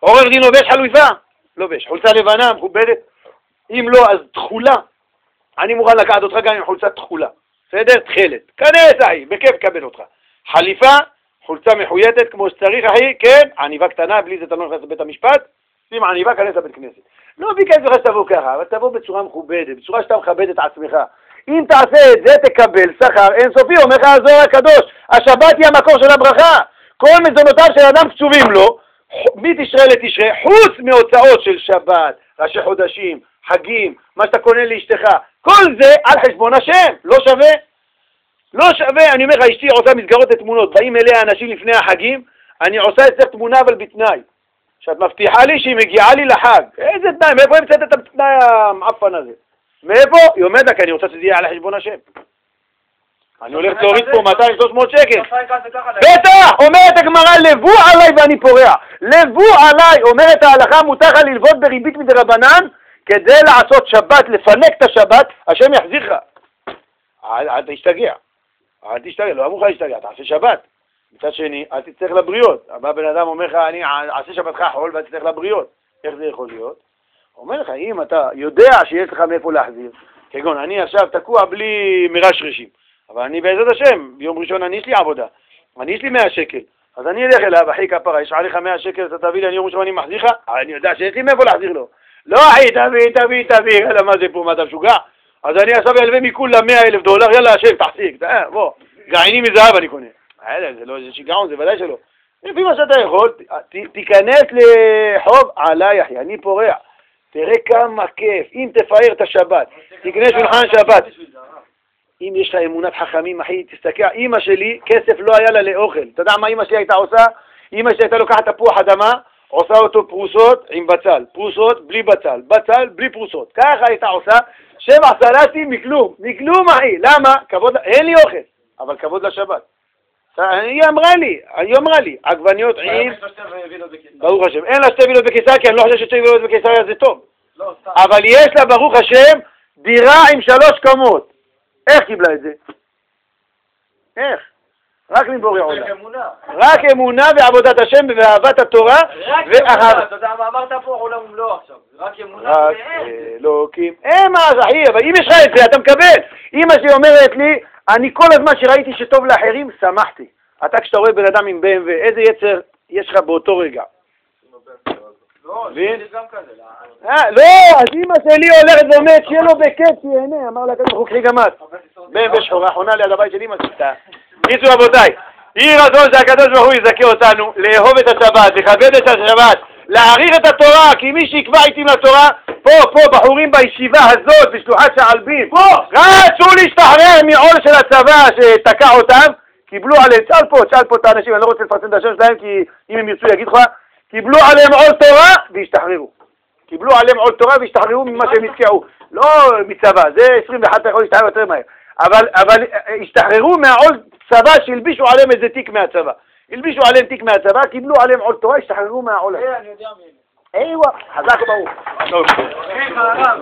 עורך דין לובש חליפה? לובש. חולצה לבנה, מכובדת? אם לא, אז תחולה. אני מוכן לקחת אותך גם עם חולצה תחולה. בסדר? תחילת. כנס אחי, בכיף קבל אותך. חליפה, חולצה מחויטת כמו שצריך אחי, כן? עניבה קטנה, בלי זה אתה לא נכנס לבית המשפט. שים עניבה, כנס לבית כנסת. לא ביקש לך שתבוא ככה, אבל תבוא בצורה מכובדת, בצורה שאתה מכבד את עצמך. אם תעשה את זה, תקבל שכר אינסופי, אומר לך הזוהר הקדוש. השבת היא המקור של הברכה. כל מזונותיו של אדם קצובים לו, מתשרי לתשרי, חוץ מהוצאות של שבת, ראשי חודשים, חגים, מה שאתה קונה לאשתך, כל זה על חשבון השם, לא שווה. לא שווה, אני אומר לך, אשתי עושה מסגרות לתמונות, באים אליה אנשים לפני החגים, אני עושה אצלך תמונה אבל בתנאי, שאת מבטיחה לי שהיא מגיעה לי לחג. איזה תנאי? מאיפה המצאת את התנאי המעפן הזה? מאיפה? היא אומרת לה, כי אני רוצה שזה יהיה על חשבון השם. אני הולך להוריד פה 200-300 שקל. בטח! אומרת הגמרא, לבו עליי ואני פורע. לבו עליי, אומרת ההלכה, מותר לך ללוות בריבית מדרבנן, כדי לעשות שבת, לפנק את השבת, השם יחזיר לך. אל תשתגע. אל תשתגע, לא אמור לך להשתגע, תעשה שבת. מצד שני, אל תצטרך לבריות. הבא בן אדם אומר לך, אני אעשה שבתך חול ואל תצטרך לבריות. איך זה יכול להיות? אומר לך, אם אתה יודע שיש לך מאיפה להחזיר, כגון, אני עכשיו תקוע בלי מרשרשים, אבל אני בעזרת השם, ביום ראשון אני יש לי עבודה, יש לי 100 שקל, אז אני אלך אליו, אחי כפרה, יש עליך 100 שקל, אתה תביא לי, אני יום ראשון אני מחזיר לך, אני יודע שיש לי מאיפה להחזיר לו. לא אחי, תביא, אלא מה זה פה, מה אתה משוגע? אז אני עכשיו אלווה מכולה $100,000, יאללה השם, תחזיק, בוא, געיני מזהב אני קונה. זה לא, זה שיגעון, זה ודאי שלא. לפי מה שאתה יכול, תיכנס לחוב עליי אחי, אני פורע. תראה כמה כיף, אם תפאר את השבת, תקנה שולחן שבת. אם יש לך אמונת חכמים, אחי, תסתכל, אמא שלי, כסף לא היה לה לאוכל. אתה יודע מה אמא שלי הייתה עושה? אמא שלי הייתה לוקחת תפוח אדמה, עושה אותו פרוסות עם בצל, פרוסות בלי בצל, בצל בלי פרוסות. ככה הייתה עושה, 7 סלטים מכלום אחי. למה? כבוד, אין לי אוכל, אבל כבוד לשבת. היא אמרה לי, עגבניות עם... ברוך השם, אין לה 2 וילות בקיסריה, כי אני לא חושב ש2 וילות בקיסריה זה טוב. אבל יש לה, ברוך השם, דירה עם 3 קומות. איך קיבלה את זה? איך? רק מבורא עולם. רק אמונה ועבודת השם ואהבת התורה. רק אמונה, אתה יודע מה אמרת פה? עולם ומלואו עכשיו. רק אמונה אלוקים. אז אחי, אבל אם יש לך את זה, אתה מקבל. אמא שלי אומרת לי, אני כל הזמן שראיתי שטוב לאחרים, שמחתי. אתה כשאתה רואה בן אדם עם BMW, איזה יצר יש לך באותו רגע? לא, יש גם כזה. לא, אז אמא שלי הולכת ואומרת, שיהיה לו בכיף, שיהנה. אמר לה, כזה חוקי גם את. BMW שחורה, חונה ליד הבית של אמא שלי. קיצור רבותיי, יהי רצון שהקדוש ברוך הוא יזכה אותנו, לאהוב את השבת, לכבד את השבת, להעריך את התורה, כי מי שיקבע איתי לתורה, פה, בחורים בישיבה הזאת, בשלוחת שעלבין, רצו להשתחרר מעול של הצבא שתקע אותם, קיבלו עליהם, שאל פה את האנשים, אני לא רוצה לפרסם את השם שלהם, כי אם הם ירצו יגיד לך, קיבלו עליהם עול תורה והשתחררו. קיבלו עליהם עול תורה והשתחררו ממה שהם התקעו. לא מצבא, זה 21 אתה יכול להשתחרר יותר מהר. אבל השתחררו מהעול צבא שהלבישו עליהם איזה תיק מהצבא. הלבישו עליהם תיק מהצבא, קיבלו עליהם עול תורה, השתחררו מהעול. אני יודע מי. חזק וברוך.